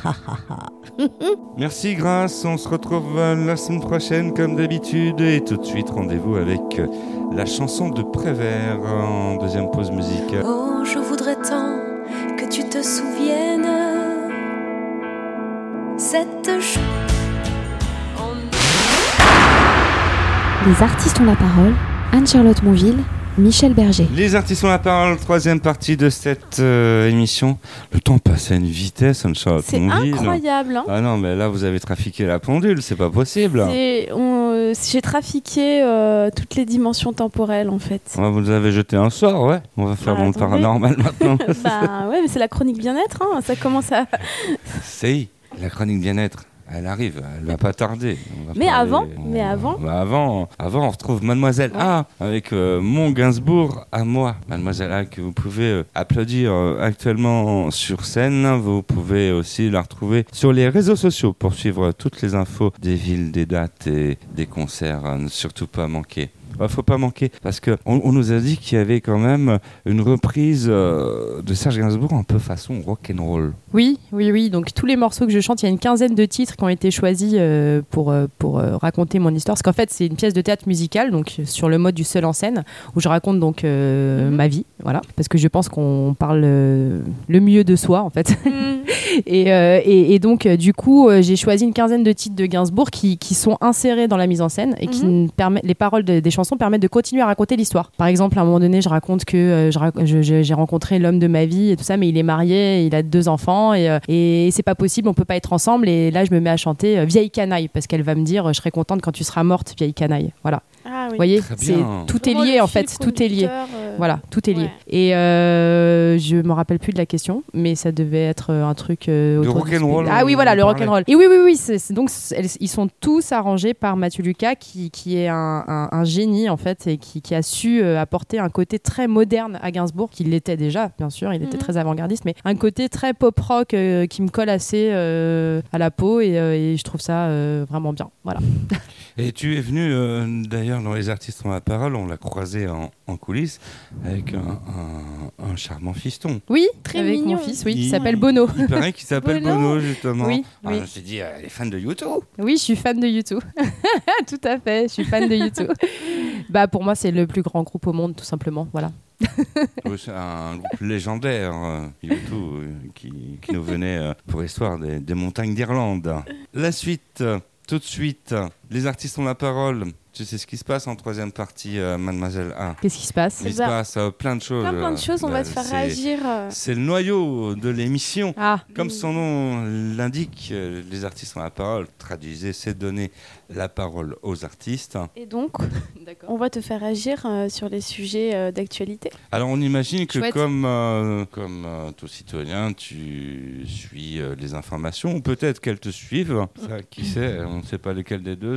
Merci Grâce, on se retrouve euh, la semaine prochaine comme d'habitude et tout de suite rendez-vous avec euh, la chanson de Prévert en deuxième pause musicale. Oh, je voudrais tant que tu te souviennes cette ch- Les artistes ont la parole. Anne-Charlotte Monville, Michel Berger. Les artistes ont la parole, troisième partie de cette euh, émission. Le temps passe à une vitesse, Anne-Charlotte C'est Monville. incroyable. Hein. Ah non, mais là vous avez trafiqué la pendule, c'est pas possible. C'est- on, euh, j'ai trafiqué euh, toutes les dimensions temporelles en fait. Ouais, vous nous avez jeté un sort, ouais. On va faire Bah, dans le attendez. paranormal maintenant. Bah ouais, mais c'est la chronique bien-être. Hein. Ça commence à. C'est la chronique bien-être. Elle arrive, elle va pas tarder. On va Mais parler- avant, on- mais avant. Bah avant, avant, on retrouve Mademoiselle A avec euh, Mon Gainsbourg à moi. Mademoiselle A que vous pouvez euh, applaudir euh, actuellement sur scène. Vous pouvez aussi la retrouver sur les réseaux sociaux pour suivre toutes les infos des villes, des dates et des concerts. À ne surtout pas manquer. Il ne faut pas manquer parce qu'on on nous a dit qu'il y avait quand même une reprise euh, de Serge Gainsbourg un peu façon rock'n'roll. Oui, oui, oui. Donc tous les morceaux que je chante, il y a une quinzaine de titres qui ont été choisis euh, pour, euh, pour euh, raconter mon histoire. Parce qu'en fait, c'est une pièce de théâtre musicale, donc sur le mode du seul en scène, où je raconte donc euh, Mhm. ma vie, voilà. Parce que je pense qu'on parle euh, le mieux de soi, en fait. Mm. Et, euh, et, et donc, euh, du coup, euh, j'ai choisi une quinzaine de titres de Gainsbourg qui, qui sont insérés dans la mise en scène et qui Mhm. me permettent, les paroles de- des chansons permettent de continuer à raconter l'histoire. Par exemple, à un moment donné, je raconte que euh, je rac- je- je- j'ai rencontré l'homme de ma vie et tout ça, mais il est marié, il a deux enfants et, euh, et c'est pas possible, on peut pas être ensemble. Et là, je me mets à chanter euh, Vieille canaille parce qu'elle va me dire, euh, je serais contente quand tu seras morte, vieille canaille. Voilà. Ah oui. Vous voyez, Très c'est bien. tout est Vraiment lié le en fil fait, tout est lié. conducteur, euh, Voilà, tout est lié. Ouais. Et euh, je me rappelle plus de la question, mais ça devait être euh, un truc euh, De autour du rock'n'roll, spectacle. Ah oui, on voilà, le parlait. rock'n'roll. Et oui, oui, oui. c'est- c'est- donc c'est- elles- ils sont tous arrangés par Mathieu Lucas, qui, qui est un, un- un génie en fait et qui, qui a su euh, apporter un côté très moderne à Gainsbourg, qui l'était déjà, bien sûr. Il était Mhm. très avant-gardiste, mais un côté très pop rock euh, qui me colle assez euh, à la peau et, euh, et je trouve ça euh, vraiment bien. Voilà. Et tu es venu euh, d'ailleurs dans Les Artistes ont la parole, on l'a croisé en, en coulisses avec un, un- un charmant fiston. Oui, Très avec mignon. mon fils, oui, Il- qui s'appelle Bono. Il paraît qu'il s'appelle Bono. Bono justement. Oui, Ah, oui. je me suis dit, euh, elle est fan de YouTube. Oui, je suis fan de U deux. Tout à fait, je suis fan de U deux. Bah pour moi, c'est le plus grand groupe au monde, tout simplement. Voilà. Oui, c'est un groupe légendaire, euh, YouTube, euh, qui, qui nous venait euh, pour l'histoire des, des montagnes d'Irlande. La suite, euh, tout de suite, euh, Les Artistes ont la parole. Tu sais ce qui se passe en troisième partie, euh, Mademoiselle A. Qu'est-ce qui se passe Il se bah, passe euh, plein de choses. Plein, plein de choses, on euh, va te faire c'est- réagir. euh. C'est le noyau de l'émission. Ah, Comme son nom l'indique, euh, les artistes ont la parole. Traduisez, c'est donner la parole aux artistes. Et donc, d'accord. on va te faire agir euh, sur les sujets euh, d'actualité. Alors on imagine que Chouette. comme, euh, comme euh, tout citoyen, tu suis euh, les informations, ou peut-être qu'elles te suivent. Ça, qui sait, on ne sait pas lesquelles des deux.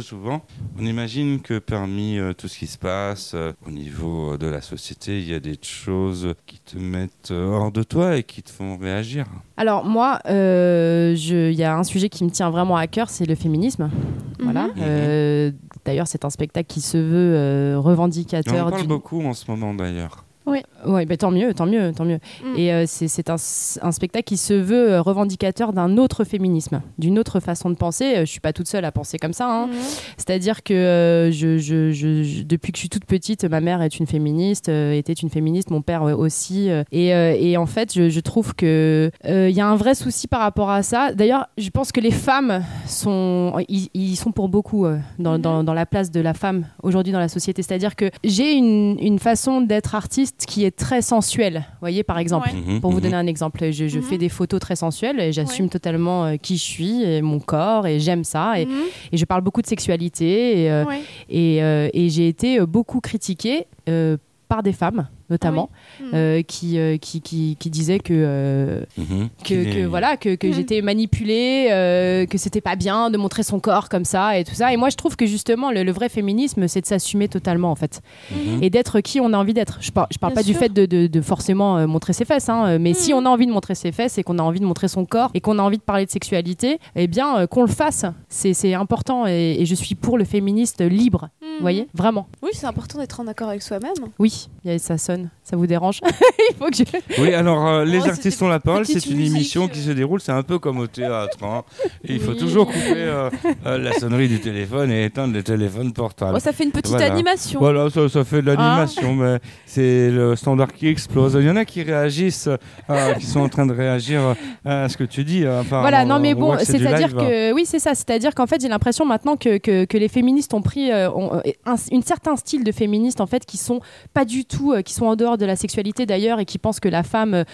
souvent, on imagine que parmi euh, tout ce qui se passe euh, au niveau euh, de la société, il y a des choses qui te mettent euh, hors de toi et qui te font réagir. Alors moi, euh, je- il y a un sujet qui me tient vraiment à cœur, c'est le féminisme. Voilà. Mhm. Euh, d'ailleurs, c'est un spectacle qui se veut euh, Et on revendicateur. en parle d'une- beaucoup en ce moment d'ailleurs. Ouais, bah, tant mieux, tant mieux, tant mieux. Mm. Et euh, c'est, c'est un, un spectacle qui se veut euh, revendicateur d'un autre féminisme, d'une autre façon de penser. Euh, Je suis pas toute seule à penser comme ça, hein. Mhm. C'est-à-dire que euh, je, je, je- je- depuis que je suis toute petite, ma mère est une féministe, euh, était une féministe, mon père euh, aussi. euh, et, euh, et en fait, je, je trouve que euh, il y a un vrai souci par rapport à ça. D'ailleurs, je pense que les femmes sont, ils, ils sont pour beaucoup euh, dans, Mhm. dans, dans la place de la femme aujourd'hui dans la société. C'est-à-dire que j'ai une, une façon d'être artiste qui est très sensuelle. Vous voyez, par exemple. Ouais. Mhm, Pour vous mhm. donner un exemple, je, je Mhm. fais des photos très sensuelles et j'assume Ouais. totalement euh, qui je suis, et mon corps, et j'aime ça. Et, Mhm. et je parle beaucoup de sexualité et, euh, Ouais. et, euh, et j'ai été euh, beaucoup critiquée euh, par des femmes, notamment, Mhm. euh, qui, euh, qui, qui, qui disaient que, euh, Mhm. que, Qu'il que est- voilà, que, que Mhm. j'étais manipulée, euh, que c'était pas bien de montrer son corps comme ça et tout ça. Et moi, je trouve que justement, le, le vrai féminisme, c'est de s'assumer totalement, en fait. Mhm. Et d'être qui on a envie d'être. Je parle, je parle Bien pas du sûr. fait de, de- de forcément euh, montrer ses fesses, hein, euh, mais Mhm. si on a envie de montrer ses fesses et qu'on a envie de montrer son corps et qu'on a envie de parler de sexualité, eh bien, euh, qu'on le fasse. C'est, c'est important et, et je suis pour le féministe libre. Mhm. Vous voyez, vraiment. Oui, c'est important d'être en accord avec soi-même. Oui, y a- ça sonne, ça vous dérange. Il faut que je... Oui, alors euh, les Oh, artistes c'était ont la parole, petite c'est une musique, émission euh. qui se déroule, c'est un peu comme au théâtre. hein. Et il faut Oui. toujours couper euh, euh, la sonnerie du téléphone et éteindre les téléphones portables. Oh, ça fait une petite Voilà. animation. Voilà, ça, ça fait de l'animation, mais c'est le standard qui explose. Il y en a qui réagissent, euh, qui sont en train de réagir euh, à ce que tu dis. euh, apparemment. Voilà, non mais On bon, voit que c'est du c'est-à-dire live, hein. que oui, c'est ça, c'est-à-dire qu'en fait, j'ai l'impression maintenant que, que, que les féministes ont pris euh, ont, euh, un, une certain style de féministes en fait qui sont pas du tout, euh, qui sont en dehors de la sexualité d'ailleurs et qui pensent que la femme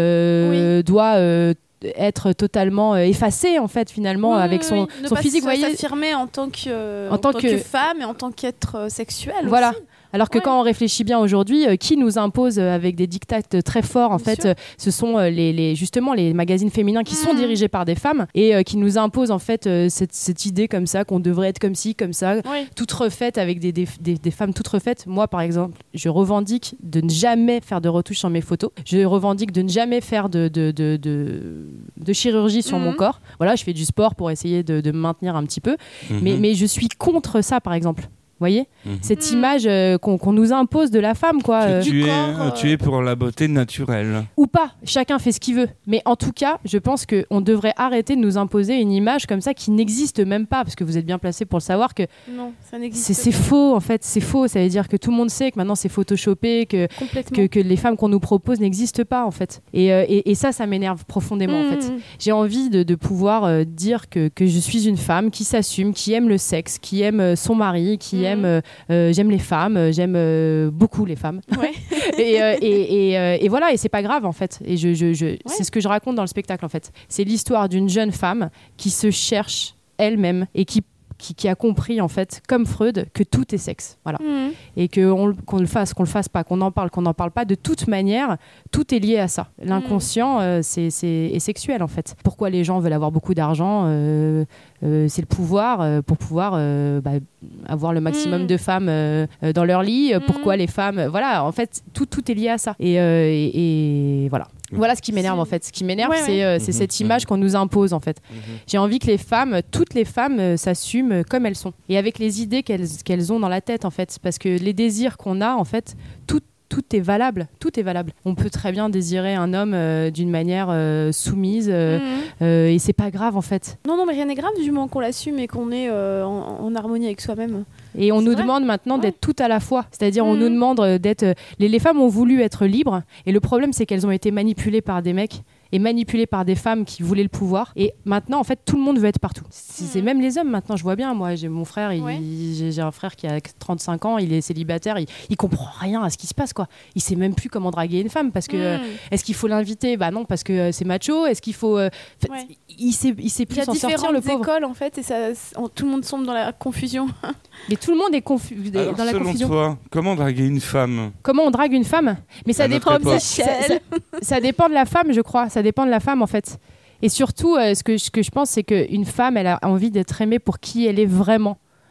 euh, doit euh, être totalement euh, effacée en fait finalement Oui, avec oui, son, oui. Ne son pas physique, s- vous voyez. s'affirmer en tant que, euh, En en tant tant que- que femme et en tant qu'être euh, sexuel. Voilà. aussi. Alors que Ouais. quand on réfléchit bien aujourd'hui, euh, qui nous impose euh, avec des dictates très forts en Bien fait, sûr. euh, ce sont euh, les, les justement les magazines féminins qui sont Mhm. dirigés par des femmes et euh, qui nous imposent en fait euh, cette, cette idée comme ça qu'on devrait être comme ci, comme ça, Oui. toute refaite avec des, des, des, des femmes toutes refaites. Moi, par exemple, je revendique de ne jamais faire de retouches sur mes photos. Je revendique de ne jamais faire de, de, de, de, de chirurgie sur Mhm. mon corps. Voilà, je fais du sport pour essayer de, de me maintenir un petit peu. Mhm. Mais, mais je suis contre ça, par exemple. Vous voyez Mhm. cette Mhm. image euh, qu'on qu'on nous impose de la femme, quoi. Tu- euh, tu, Du es, corps, euh, tu es pour la beauté naturelle. ou pas, chacun fait ce qu'il veut. Mais en tout cas, je pense qu'on devrait arrêter de nous imposer une image comme ça qui n'existe même pas, parce que vous êtes bien placé pour le savoir que Non, ça n'existe c'est c'est pas. faux, en fait, c'est faux. Ça veut dire que tout le monde sait que maintenant c'est photoshopé, que, Complètement. que, que les femmes qu'on nous propose n'existent pas, en fait. Et, euh, et, et ça, ça m'énerve profondément, en fait. Mhm. J'ai envie de, de pouvoir euh, dire que, que je suis une femme qui s'assume, qui aime le sexe, qui aime euh, son mari, qui Mhm. aime... euh, euh, j'aime les femmes, euh, j'aime euh, beaucoup les femmes. Ouais. et, euh, et, et, euh, et voilà, et c'est pas grave en fait. Et je, je, je, c'est ce que je raconte dans le spectacle en fait. C'est l'histoire d'une jeune femme qui se cherche elle-même et qui, qui, qui a compris en fait, comme Freud, que tout est sexe. Voilà. Mhm. Et que on, qu'on le fasse, qu'on le fasse pas, qu'on en parle, qu'on n'en parle pas. De toute manière, tout est lié à ça. L'inconscient, euh, c'est, c'est est sexuel en fait. Pourquoi les gens veulent avoir beaucoup d'argent euh, euh, c'est le pouvoir euh, pour pouvoir euh, bah, avoir le maximum Mm. de femmes euh, euh, dans leur lit. Euh, Mm. Pourquoi les femmes, euh, voilà, en fait, tout, tout est lié à ça. Et, euh, et, et voilà. Voilà ce qui m'énerve C'est- en fait. Ce qui m'énerve, Ouais, c'est ouais. euh, c'est Mhm. cette image qu'on nous impose en fait. Mhm. J'ai envie que les femmes, toutes les femmes, euh, s'assument euh, comme elles sont et avec les idées qu'elles qu'elles ont dans la tête en fait. Parce que les désirs qu'on a en fait, tout tout est valable, tout est valable. On peut très bien désirer un homme euh, d'une manière euh, soumise euh, Mhm. euh, et c'est pas grave en fait. Non, non, mais rien n'est grave du moment qu'on l'assume et qu'on est euh, en, en harmonie avec soi-même. Et on C'est nous vrai. demande maintenant Ouais. d'être tout à la fois. C'est-à-dire on Mhm. nous demande euh, d'être... euh, Les, les femmes ont voulu être libres et le problème c'est qu'elles ont été manipulées par des mecs et manipulées par des femmes qui voulaient le pouvoir. Et maintenant, en fait, tout le monde veut être partout. C'est c'est Mhm. même les hommes maintenant, je vois bien. Moi, j'ai mon frère, il- Ouais. j'ai j'ai un frère qui a trente-cinq ans, il est célibataire, il, il comprend rien à ce qui se passe, quoi. Il sait même plus comment draguer une femme parce que... euh, Mhm. est-ce qu'il faut l'inviter? Bah non, parce que euh, c'est macho. Est-ce qu'il faut... euh, fait, Ouais. Il sait, il sait Il plus y a s'en sortir, différentes le pauvre. écoles en fait et ça, c- on- tout le monde tombe dans la confusion. Mais tout le monde est confus Alors, dans la selon confusion. toi, comment draguer une femme? Comment on drague une femme? Mais ça À notre dépend, époque. ça, ça- ça dépend de la femme, je crois. Ça dépend de la femme, en fait. Et surtout, euh, ce, que, ce que je pense, c'est qu'une femme, elle a envie d'être aimée pour qui elle est vraiment.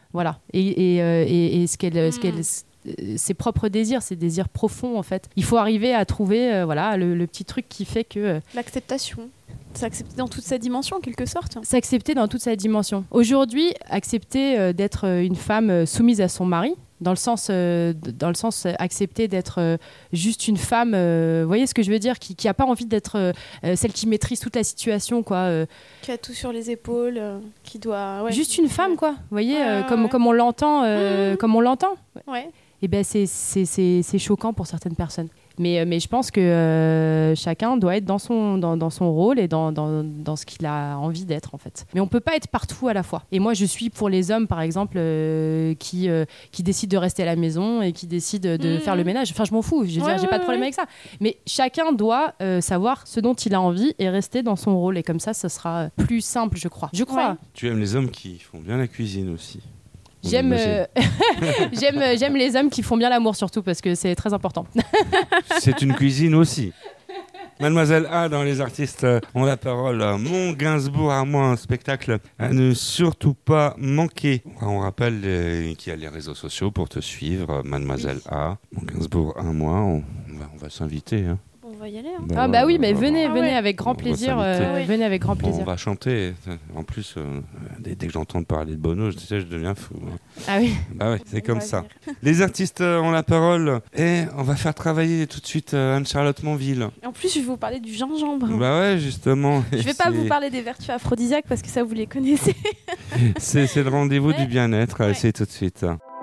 Voilà. Et, et, euh, et, et ce qu'elle, ce qu'elle, ses propres désirs, ses désirs profonds en fait. Il faut arriver à trouver euh, voilà, le, le petit truc qui fait que... Euh, L'acceptation. S'accepter dans toute sa dimension, en quelque sorte. S'accepter dans toute sa dimension. Aujourd'hui, accepter euh, d'être une femme euh, soumise à son mari, dans le sens, euh, dans le sens euh, accepter d'être euh, juste une femme, euh, vous voyez ce que je veux dire, qui n'a pas envie d'être euh, celle qui maîtrise toute la situation, quoi. Euh, qui a tout sur les épaules, euh, qui doit... Ouais. Juste une femme, quoi. Vous voyez, ouais, euh, ouais, comme, ouais. comme on l'entend. Euh, mmh. Comme on l'entend. Ouais. Et ben c'est, c'est, c'est, c'est choquant pour certaines personnes. Mais, mais je pense que euh, chacun doit être dans son, dans, dans son rôle et dans, dans, dans ce qu'il a envie d'être, en fait. Mais on ne peut pas être partout à la fois. Et moi, je suis pour les hommes, par exemple, euh, qui, euh, qui décident de rester à la maison et qui décident de mmh. faire le ménage. Enfin, je m'en fous. Je veux ouais, dire, j'ai ouais, pas de problème ouais. avec ça. Mais chacun doit euh, savoir ce dont il a envie et rester dans son rôle. Et comme ça, ça sera plus simple, je crois. Je crois. Ouais. Tu aimes les hommes qui font bien la cuisine aussi. J'aime, euh... j'aime, j'aime les hommes qui font bien l'amour surtout parce que c'est très important. C'est une cuisine aussi. Mademoiselle A dans Les Artistes ont la parole. Mon Gainsbourg à moi, un spectacle à ne surtout pas manquer. On rappelle euh, qu'il y a les réseaux sociaux pour te suivre. Mademoiselle oui. A, Mon Gainsbourg à moi, on va, on va s'inviter. Hein. On va y aller. Hein. Bah, ah bah oui, mais venez, ah venez ouais. avec grand plaisir. Euh, oui. Venez avec grand plaisir. On va chanter. En plus, euh, dès, dès que j'entends parler de Bono, je, sais, je deviens fou. Ah oui. Bah ouais, c'est on comme ça. Venir. Les artistes ont la parole et on va faire travailler tout de suite Anne-Charlotte Monville. En plus, je vais vous parler du gingembre. Bah ouais, justement. Je vais pas c'est... vous parler des vertus aphrodisiaques parce que ça, vous les connaissez. c'est, c'est le rendez-vous ouais. du bien-être. Ouais. C'est tout de suite.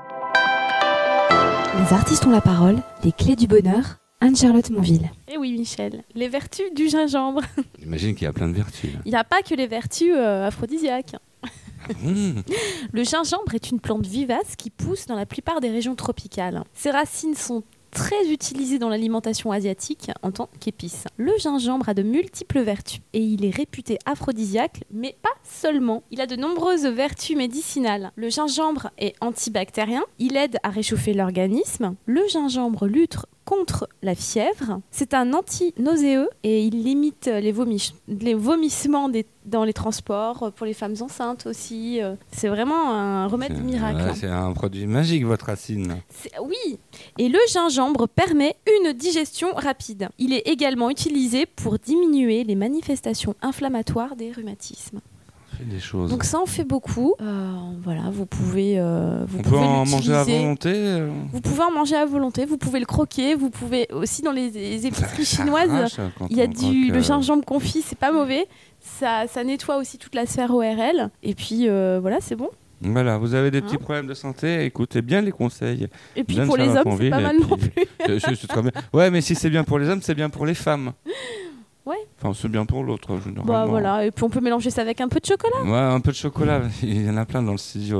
Les artistes ont la parole. Les clés du bonheur. Anne-Charlotte Monville. Eh oui, Michel, les vertus du gingembre. J'imagine qu'il y a plein de vertus. Là. Il n'y a pas que les vertus euh, aphrodisiaques. Mmh. Le gingembre est une plante vivace qui pousse dans la plupart des régions tropicales. Ses racines sont très utilisées dans l'alimentation asiatique en tant qu'épice. Le gingembre a de multiples vertus et il est réputé aphrodisiaque, mais pas seulement. Il a de nombreuses vertus médicinales. Le gingembre est antibactérien, il aide à réchauffer l'organisme. Le gingembre lutte contre la fièvre. C'est un anti-nauséeux et il limite les, vomis- les vomissements des, dans les transports, pour les femmes enceintes aussi. C'est vraiment un remède c'est, miracle. Ouais, c'est un produit magique, votre racine. C'est, oui, et le gingembre permet une digestion rapide. Il est également utilisé pour diminuer les manifestations inflammatoires des rhumatismes. Des choses. Donc ça en fait beaucoup. Euh, voilà, vous pouvez. Euh, vous On pouvez peut en l'utiliser. manger à volonté. Euh... Vous pouvez en manger à volonté. Vous pouvez le croquer. Vous pouvez aussi dans les, les épiceries chinoises. Il y a du le gingembre confit, c'est pas mauvais. Ça, ça nettoie aussi toute la sphère O R L. Et puis euh, voilà, c'est bon. Voilà, vous avez des petits hein problèmes de santé, écoutez bien les conseils. Et puis pour les hommes, c'est pas mal non plus. c'est, c'est très bien. Ouais, mais si c'est bien pour les hommes, c'est bien pour les femmes. Ouais. Enfin, c'est bien pour l'autre, généralement. Bah voilà, et puis on peut mélanger ça avec un peu de chocolat. Ouais, un peu de chocolat, il y en a plein dans le studio.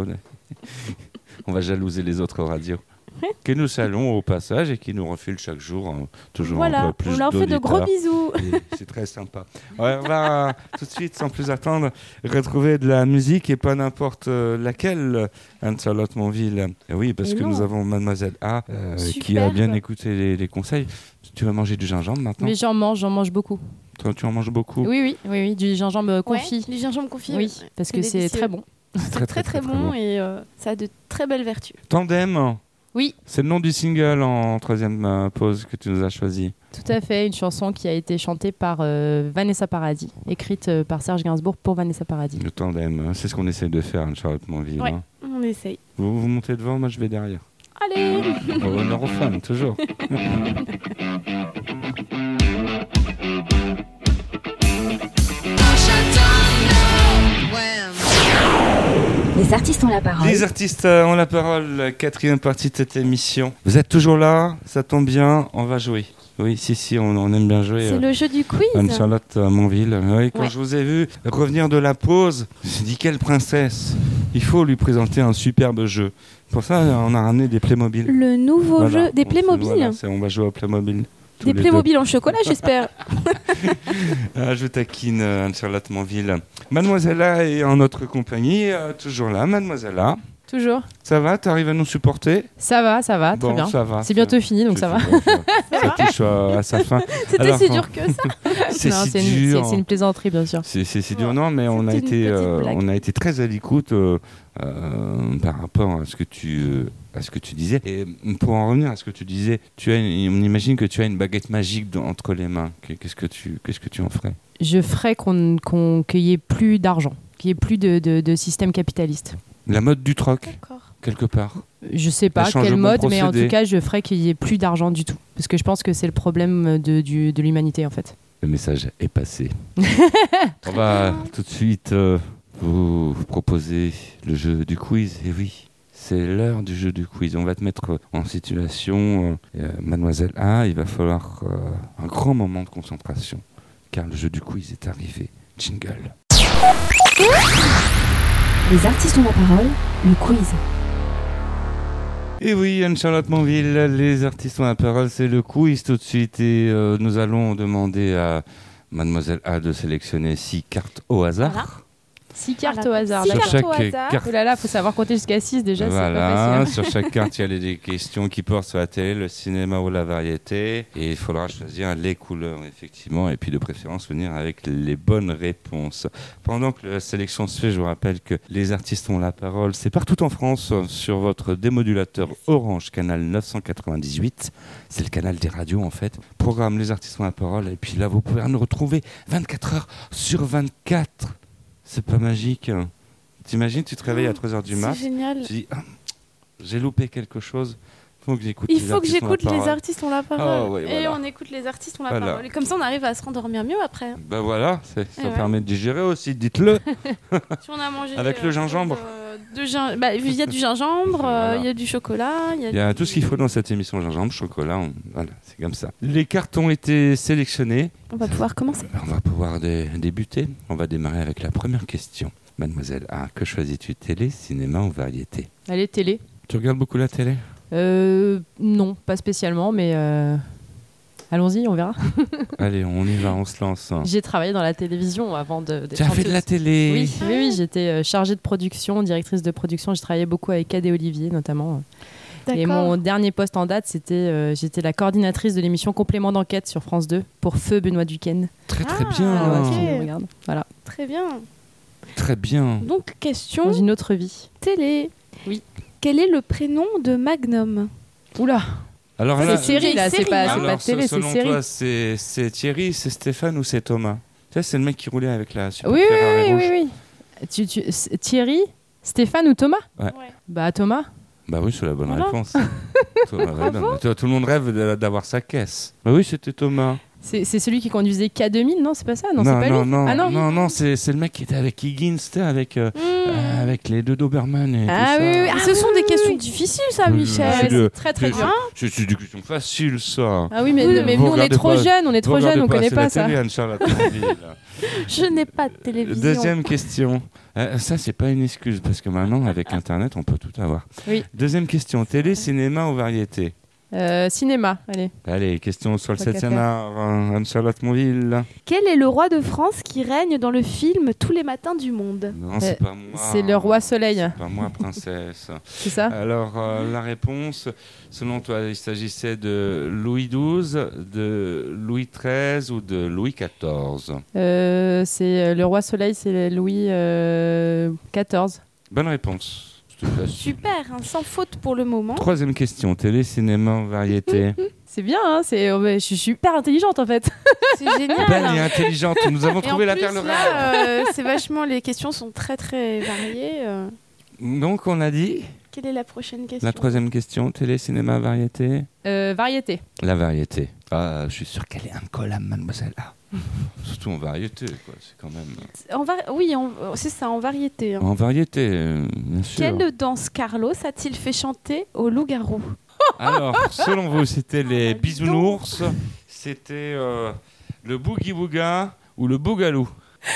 On va jalouser les autres radios. Que nous saluons au passage et qui nous refilent chaque jour hein, toujours voilà, un peu plus on leur fait de gros bisous. Et c'est très sympa. Ouais, on va tout de suite, sans plus attendre, retrouver de la musique et pas n'importe laquelle, Anne-Charlotte Monville. Et oui, parce et que non. nous avons Mademoiselle A euh, qui a bien écouté les, les conseils. Tu vas manger du gingembre maintenant ? Mais j'en mange, j'en mange beaucoup. Toi, tu en manges beaucoup ? Oui, oui, oui, oui, du gingembre confit. Ouais, du gingembre confit. Oui, ouais. Parce que c'est, c'est très bon. C'est très, très, très, très, très bon, bon et euh, ça a de très belles vertus. Tandem ? Oui. C'est le nom du single en troisième euh, pause que tu nous as choisi. Tout à fait, une chanson qui a été chantée par euh, Vanessa Paradis, écrite euh, par Serge Gainsbourg pour Vanessa Paradis. Le tandem, c'est ce qu'on essaie de faire, Anne-Charlotte Monville. Oui, hein. on essaye. Vous vous montez devant, moi je vais derrière. Allez. Au honneur aux femmes, toujours. Les artistes ont la parole. Les artistes ont la parole, quatrième partie de cette émission. Vous êtes toujours là, ça tombe bien, on va jouer. Oui, si, si, on, on aime bien jouer. C'est euh, le jeu du quiz. Anne-Charlotte Monville. Oui, quand ouais. je vous ai vu revenir de la pause, je me suis dit, quelle princesse. Il faut lui présenter un superbe jeu. Pour ça, on a ramené des Playmobil. Le nouveau voilà. jeu des Playmobil. Voilà, on va jouer au Playmobil. Des Playmobil en chocolat, j'espère. ah, je taquine Anne-Charlotte Monville. Mademoiselle A est en notre compagnie, euh, toujours là. Mademoiselle A. Toujours. Ça va, tu arrives à nous supporter ? Ça va, ça va, bon, très bien. Ça va, c'est bientôt fini, donc ça va. Ça, ça touche à, à sa fin. C'était Alors, si dur que ça. c'est Non, si c'est une, dur. c'est- c'est une plaisanterie, bien sûr. C'est, c'est, c'est dur, Ouais. non, mais on a, C'était une été, petite euh, blague. on a été très à l'écoute euh, euh, par rapport à ce, que tu, euh, à ce que tu disais. Et pour en revenir à ce que tu disais, tu as une- on imagine que tu as une baguette magique dans- entre les mains. Qu'est-ce que tu, qu'est-ce que tu en ferais? Je ferais qu'on, qu'on, qu'il n'y ait plus d'argent, qu'il n'y ait plus de, de, de système capitaliste. La mode du troc, D'accord. quelque part. Je sais pas Le quel changement mode, mais en procédé. tout cas, je ferais qu'il n'y ait plus d'argent du tout. Parce que je pense que c'est le problème de, du, de l'humanité, en fait. Le message est passé. On va tout de suite euh, vous proposer le jeu du quiz. Et oui, c'est l'heure du jeu du quiz. On va te mettre en situation, euh, euh, Mademoiselle A. Il va falloir euh, un grand moment de concentration, car le jeu du quiz est arrivé. Jingle. Les artistes ont la parole, le quiz. Et oui, Anne-Charlotte Monville, les artistes ont la parole, c'est le quiz tout de suite. Et euh, nous allons demander à Mademoiselle A de sélectionner six cartes au hasard. Voilà. Six cartes Voilà. au hasard. Six Sur d'accord. cartes au chaque hasard. carte. Oh là là, faut savoir compter jusqu'à six déjà, c'est pas Voilà, facile. sur chaque carte, il y a des questions qui portent sur la télé, le cinéma ou la variété. Et il faudra choisir les couleurs, effectivement, et puis de préférence venir avec les bonnes réponses. Pendant que la sélection se fait, je vous rappelle que les artistes ont la parole. C'est partout en France, sur votre démodulateur Orange, canal neuf cent quatre-vingt-dix-huit. C'est le canal des radios, en fait. Programme Les artistes ont la parole. Et puis là, vous pouvez nous retrouver vingt-quatre heures sur vingt-quatre. C'est pas magique. T'imagines, tu te réveilles à trois heures du mat. C'est génial. Tu dis, ah, j'ai loupé quelque chose. Faut que j'écoute Il les faut que artistes ont la j'écoute les parole. artistes ont la parole. Ah ouais, Et voilà. on écoute les artistes ont la Voilà. parole. Et comme ça, on arrive à se rendormir mieux après. Bah voilà, c'est- ça Eh ouais. permet de digérer aussi, dites-le. Si on a mangé Avec le euh, gingembre. de, de gin- bah, il y a du gingembre, euh, Voilà. il y a du chocolat, il y a, Il y a tout ce qu'il faut dans cette émission, gingembre, chocolat, on- voilà, c'est comme ça. Les cartes ont été sélectionnées. On va pouvoir commencer. Alors, on va pouvoir dé- débuter. On va démarrer avec la première question. Mademoiselle A, que choisis-tu, télé, cinéma ou variété? Allez, télé. Tu regardes beaucoup la télé? Euh, non, pas spécialement, mais euh, allons-y, on verra. Allez, on y va, on se lance. J'ai travaillé dans la télévision avant de. d'être Tu as fait de la chanteuse. télé? Oui, oui, oui, j'étais euh, chargée de production, directrice de production. J'ai travaillé beaucoup avec Cadet Olivier, notamment. Et mon dernier poste en date, c'était euh, j'étais la coordinatrice de l'émission Complément d'enquête sur France deux pour Feu Benoît Duquesne. Très très Ah, bien. Ah, ouais, ok. si on regarde. Voilà. Très bien. Très bien. Donc, question Dans une autre vie. télé. Oui. Quel est le prénom de Magnum? Oula. Alors C'est là, série là, c'est série, pas, hein. c'est pas alors, de télé, selon c'est série. toi, c'est, c'est Thierry, c'est Stéphane ou c'est Thomas? Tu sais, c'est le mec qui roulait avec la super Oui, oui, Ferrari oui, rouge. oui, oui. Tu, tu, c'est Thierry, Stéphane ou Thomas? Ouais. Bah Thomas. Bah oui, c'est la bonne Voilà. réponse. Thomas Redon. Tout, tout le monde rêve de- d'avoir sa caisse. Bah oui, c'était Thomas. C'est c'est celui qui conduisait K deux mille, non? C'est pas ça? Non, non, c'est pas non, lui. non, Ah non, non, non, c'est, c'est le mec qui était avec Higgins, tu sais, avec, euh, euh, avec les deux Doberman et Ah tout oui, ça. oui, Ah, oui. ce sont oui, des oui, questions oui. difficiles, ça, Oui, Michel. c'est de- très, très c'est- dur. C'est, c'est des questions faciles, ça. Ah oui, mais, Oui, mais vous nous on est regardez trop pas- jeunes, on est Vous trop jeunes, regardez on connaît assez pas la ça. télé, Anne-Charlotte Monville. Je n'ai pas de télévision. Deuxième question. Euh, ça, c'est pas une excuse, parce que maintenant, avec Internet, on peut tout avoir. Oui. Deuxième question. Télé, cinéma ou variété? Euh, cinéma, allez. Allez, question sur le Tant qu'à septième faire. art. euh, Anne-Charlotte Monville. Quel est le roi de France qui règne dans le film Tous les matins du monde? Non, c'est Euh, pas moi. C'est le roi soleil, C'est pas moi, princesse. c'est ça? Alors, euh, la réponse, selon toi, il s'agissait de Louis douze, de Louis treize ou de Louis quatorze? Euh, c'est le roi soleil, c'est Louis euh, quatorze. Bonne réponse. Je te place. Super, hein, sans faute pour le moment. Troisième question. Télé, cinéma ou variété? C'est bien, hein, c'est, oh, mais je suis super intelligente en fait. C'est génial. Belle et intelligente. Nous avons Et trouvé en la plus, perle rare. là, euh, c'est vachement. Les questions sont très très variées. euh. Donc, on a dit Quelle est la prochaine question? la troisième question. Télé, cinéma, variété? Euh, variété. La variété. Ah, je suis sûr qu'elle est incollable, mademoiselle. Ah. Surtout en variété, quoi. C'est quand même... En va- Oui, en- c'est ça, en variété. hein. En variété, euh, bien sûr. Quelle danse Carlos a-t-il fait chanter au loup-garou? Alors, selon vous, c'était les Ah, dis bisounours, c'était euh, le boogie-booga ou le bougalou?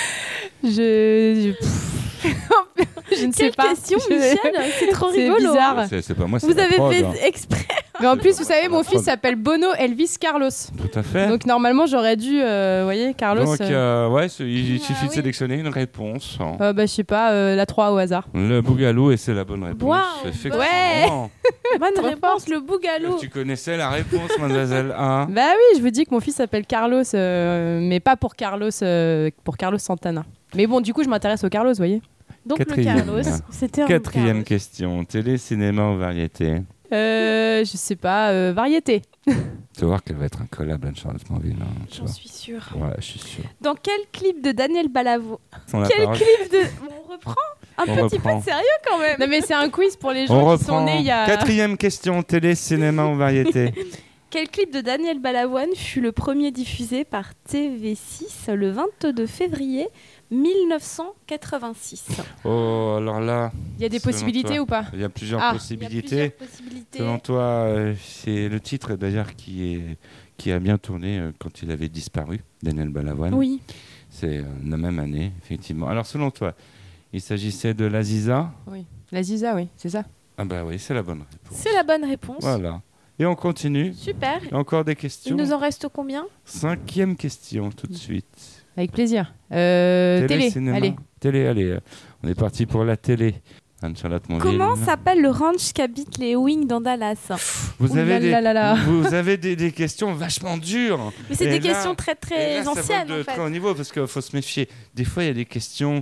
Je, je, pff, je ne sais Quelle pas. question, Je- Michel? C'est trop C'est rigolo. bizarre. hein. C'est, c'est pas moi, c'est Vous la avez prod, fait hein. exprès. Mais en plus, vous savez, mon fils s'appelle Bono Elvis Carlos. Tout à fait. Donc normalement, j'aurais dû, euh, vous voyez, Carlos. Donc, euh... euh, ouais, il suffit Ah, de oui. sélectionner une réponse. Euh, bah, je sais pas, euh, la trois au hasard. Le bougalou, et c'est la bonne réponse. Wow, Effectivement. Bonne Trop réponse, le bougalou. Tu connaissais la réponse, mademoiselle A. Bah oui, je vous dis que mon fils s'appelle Carlos, euh, mais pas pour Carlos, euh, pour Carlos Santana. Mais bon, du coup, je m'intéresse au Carlos, vous voyez. Donc Quatrième. le Carlos, c'était un Quatrième Carlos. question. Télé, cinéma ou variété? Euh, je sais pas, euh, variété. Tu vas voir qu'elle va être incollable, Anne-Charlotte Monville. Hein, tu J'en vois. suis sûre. Ouais, je suis sûr. Dans quel clip de Daniel Balavoine Sans la Quel parole. clip de... On reprend un On petit reprend. peu de sérieux quand même. Non mais c'est un quiz pour les On gens qui sont reprend. nés il y a... Quatrième question. Télé, cinéma ou variété? Quel clip de Daniel Balavoine fut le premier diffusé par T V six le vingt-deux février mille neuf cent quatre-vingt-six? Oh, alors là, Il y a des Selon possibilités toi. ou pas? il y a plusieurs Ah, Il y a possibilités. plusieurs possibilités. Selon toi, euh, c'est le titre d'ailleurs qui, est, qui a bien tourné euh, quand il avait disparu, Daniel Balavoine. Oui. C'est euh, la même année, effectivement. Alors, selon toi, il s'agissait de l'Aziza? Oui. La Ziza, oui, c'est ça. Ah bah oui, c'est la bonne réponse. C'est la bonne réponse. Voilà. Et on continue. Super. Il y a encore des questions. Il nous en reste combien? Cinquième question, tout de suite. Avec plaisir. Euh, télé, cinéma. allez. Télé, allez. euh, On est parti pour la télé. Anne-Charlotte Monville. Comment s'appelle le ranch qu'habitent les Ewing dans Dallas? Vous Ouh avez, là des, là là là. vous avez des, des questions vachement dures. Mais c'est Et des là- questions très Et très là, ça vole anciennes de en fait. très haut niveau parce qu'il faut se méfier. Des fois, il y a des questions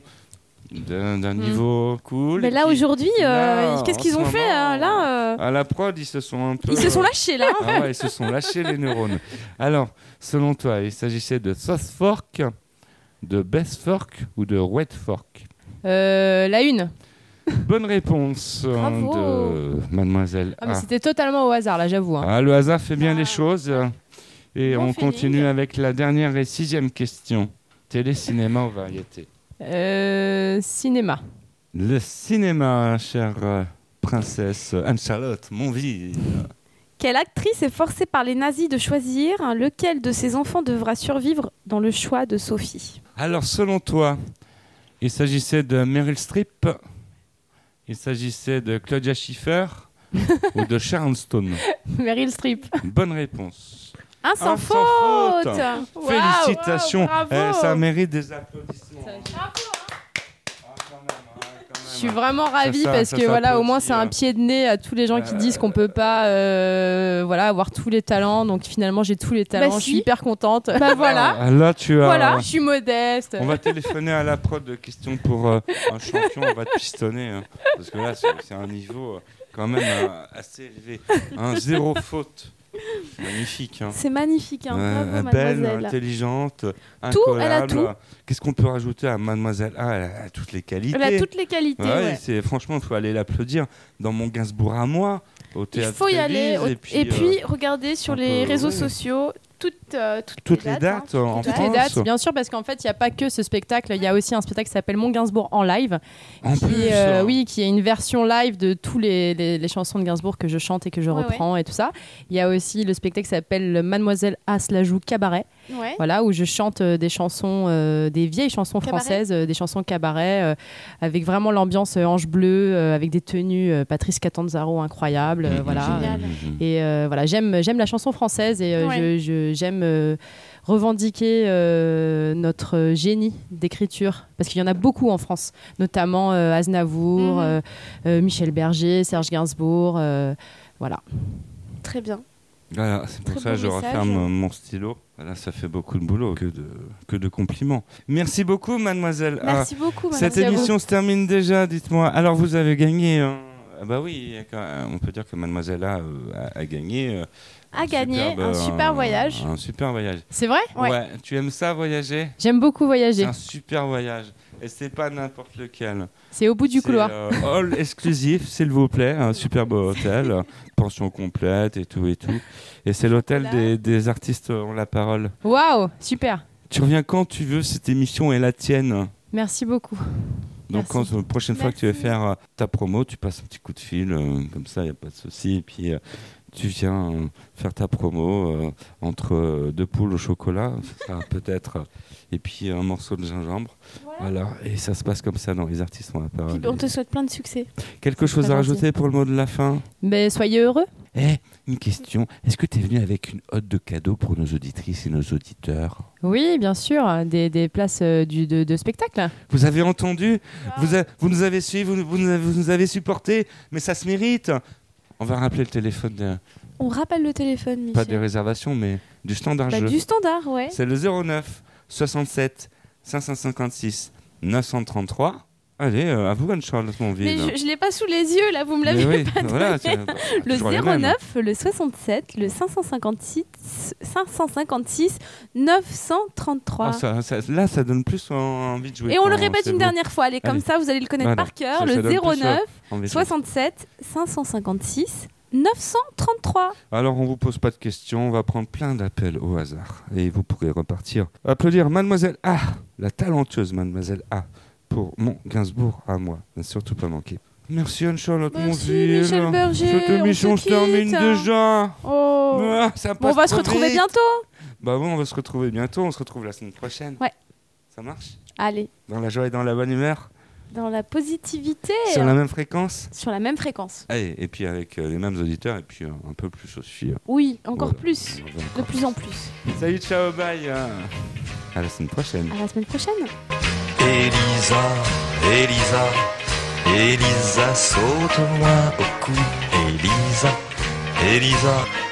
d'un d'un Mm. niveau cool. Mais et là puis, aujourd'hui, euh, là, qu'est-ce en qu'ils ce ont fait moment, hein, là euh, À la prod, ils se sont un peu. Ils se sont lâchés là. Ah ouais, ils se sont lâchés les neurones. Alors, selon toi, il s'agissait de South Fork, de Best Fork ou de Red Fork? Euh, la une. Bonne réponse euh, Bravo. de Mademoiselle Ah, mais A. c'était totalement au hasard, là, j'avoue. hein. Ah, le hasard fait bien Ah. les choses. euh, Et Bon on feeling. continue avec la dernière et sixième question. Télé, cinéma ou variété? Euh, cinéma. Le cinéma, chère euh, princesse Anne-Charlotte Monville. Quelle actrice est forcée par les nazis de choisir hein, lequel de ses enfants devra survivre dans le choix de Sophie? Alors, selon toi, il s'agissait de Meryl Streep, il s'agissait de Claudia Schiffer ou de Sharon Stone? Meryl Streep. Bonne réponse. Un sans, Un sans faute, faute. Waouh, Félicitations. waouh, bravo. Eh, ça mérite des applaudissements. Ça- Ah, quand même, hein, quand même. Je suis vraiment ravie ça, parce ça que voilà, au moins s'applaudit, c'est un hein. pied de nez à tous les gens qui Euh, disent qu'on peut pas euh, voilà, avoir tous les talents. Donc finalement, j'ai tous les talents. Bah Je suis si. hyper contente. Bah voilà. Ah, là, tu as. Voilà. Je suis modeste. On va téléphoner à la prod de questions pour euh, un champion. On va te pistonner. hein. Parce que là, c'est c'est un niveau euh, quand même euh, assez élevé. Un zéro faute. Magnifique. Hein. C'est magnifique, hein. Euh, Bravo, belle, mademoiselle. intelligente, Tout, elle a incollable. tout. Qu'est-ce qu'on peut rajouter à Mademoiselle A? Elle a toutes les qualités. Elle a toutes les qualités. Ouais, ouais. c'est, franchement, il faut aller l'applaudir dans mon Gainsbourg à moi, au Il théâtre faut y aller. Trévise, au- Et puis, Et puis, euh, regardez sur on les peut- réseaux ouais. sociaux toutes, euh, toutes, toutes les dates hein. en Toutes Toutes les France. dates, bien sûr, parce qu'en fait, il n'y a pas que ce spectacle. Il y a aussi un spectacle qui s'appelle Mon Gainsbourg en live. En qui, plus, euh, euh, oui, qui est une version live de tous les, les, les chansons de Gainsbourg que je chante et que je Ouais, reprends et tout ça. Il y a aussi le spectacle qui s'appelle Mademoiselle As la joue cabaret, Ouais. voilà, où je chante euh, des chansons, euh, des vieilles chansons Cabaret. françaises, euh, des chansons cabaret, euh, avec vraiment l'ambiance euh, Ange Bleu, euh, avec des tenues euh, Patrice Catanzaro incroyables, euh, Mhm. voilà. Génial. Mhm. Et euh, voilà, j'aime, j'aime la chanson française et euh, Ouais. je, je- j'aime euh, revendiquer euh, notre génie d'écriture, parce qu'il y en a beaucoup en France, notamment euh, Aznavour, Mhm. euh, euh, Michel Berger, Serge Gainsbourg, euh, voilà. Très bien. Voilà, c'est pour Très ça que beau je message. referme euh, mon stylo. Voilà, ça fait beaucoup de boulot, que de, que de compliments. Merci beaucoup, Mademoiselle A. Merci beaucoup, Cette mademoiselle. émission se termine déjà, dites-moi. Alors, vous avez gagné. hein. Ah bah oui, il y a quand même- on peut dire que Mademoiselle A euh, a, a gagné. euh, A un gagné superbe, un euh, super voyage. Un super voyage. C'est vrai? Ouais. Tu aimes ça, voyager? J'aime beaucoup C'est voyager. un super voyage. Et c'est pas n'importe lequel. C'est au bout du C'est, couloir. euh, all exclusif, s'il vous plaît. Un superbe hôtel. euh, pension complète et tout et tout. Et c'est l'hôtel Là. des, des artistes ont la parole. Waouh, super. Tu reviens quand tu veux, cette émission est la tienne. Merci beaucoup. Donc, Merci. quand la prochaine fois que tu veux Merci. faire euh, ta promo, tu passes un petit coup de fil, euh, comme ça, il n'y a pas de souci. Et puis, euh, tu viens euh, faire ta promo euh, entre euh, deux poules au chocolat, ça sera peut-être, euh, et puis un morceau de gingembre. Voilà. Et ça se passe comme ça dans Les Artistes ont la parole. Puis on te souhaite plein de succès. Quelque chose Très à gentil. rajouter pour le mot de la fin? Mais soyez heureux. Eh, une question. Est-ce que tu es venu avec une hotte de cadeau pour nos auditrices et nos auditeurs ? Oui, bien sûr, des, des places euh, du, de, de spectacle. Vous avez entendu ? vous, a- vous nous avez suivis, vous, vous nous avez, vous nous avez supportés, mais ça se mérite. On va rappeler le téléphone, de, On rappelle le téléphone, Michel. pas des réservations, mais du standard Bah, jeu. du standard, ouais. C'est le zéro neuf soixante-sept cinq cent cinquante-six neuf cent trente-trois. Allez, euh, à vous, Anne-Charlotte Monville. Mais je, je l'ai pas sous les yeux, là, vous me Mais l'avez oui, pas voilà, donné. c'est- Le toujours les zéro mêmes. neuf, le soixante-sept, le cinq cent cinquante-six, cinq cent cinquante-six, neuf cent trente-trois. Ah, ça- ça- là, ça donne plus en- envie de jouer. Et on le quand répète c'est une beau. dernière fois, allez, comme Allez. ça vous allez le connaître Voilà. par cœur. Ça- Le ça donne zéro plus, neuf, euh, envie de jouer. soixante-sept, cinq cent cinquante-six, neuf cent trente-trois. Alors, on vous pose pas de questions, on va prendre plein d'appels au hasard. Et vous pourrez repartir. Applaudir Mademoiselle A, la talentueuse Mademoiselle A, pour mon Gainsbourg à moi. Ne surtout pas manquer. Merci Anne-Charlotte Merci, Monville. Michel Berger, Cette on émission se se termine quitte. déjà. Oh. Ah, ça Bon, on passe va se trop retrouver vite. bientôt. Bah bon, on va se retrouver bientôt. On se retrouve la semaine prochaine. Ouais. Ça marche ? Allez, Dans la joie et dans la bonne humeur. dans la positivité. Sur la même fréquence. Sur la même fréquence. Allez, et puis avec euh, les mêmes auditeurs, et puis euh, un peu plus aussi. euh. Oui, encore Voilà. plus. On va De encore plus en plus. Salut, ciao, bye. hein. À la semaine prochaine. À la semaine prochaine. Elisa, Elisa, Elisa, saute-moi au cou. Elisa, Elisa,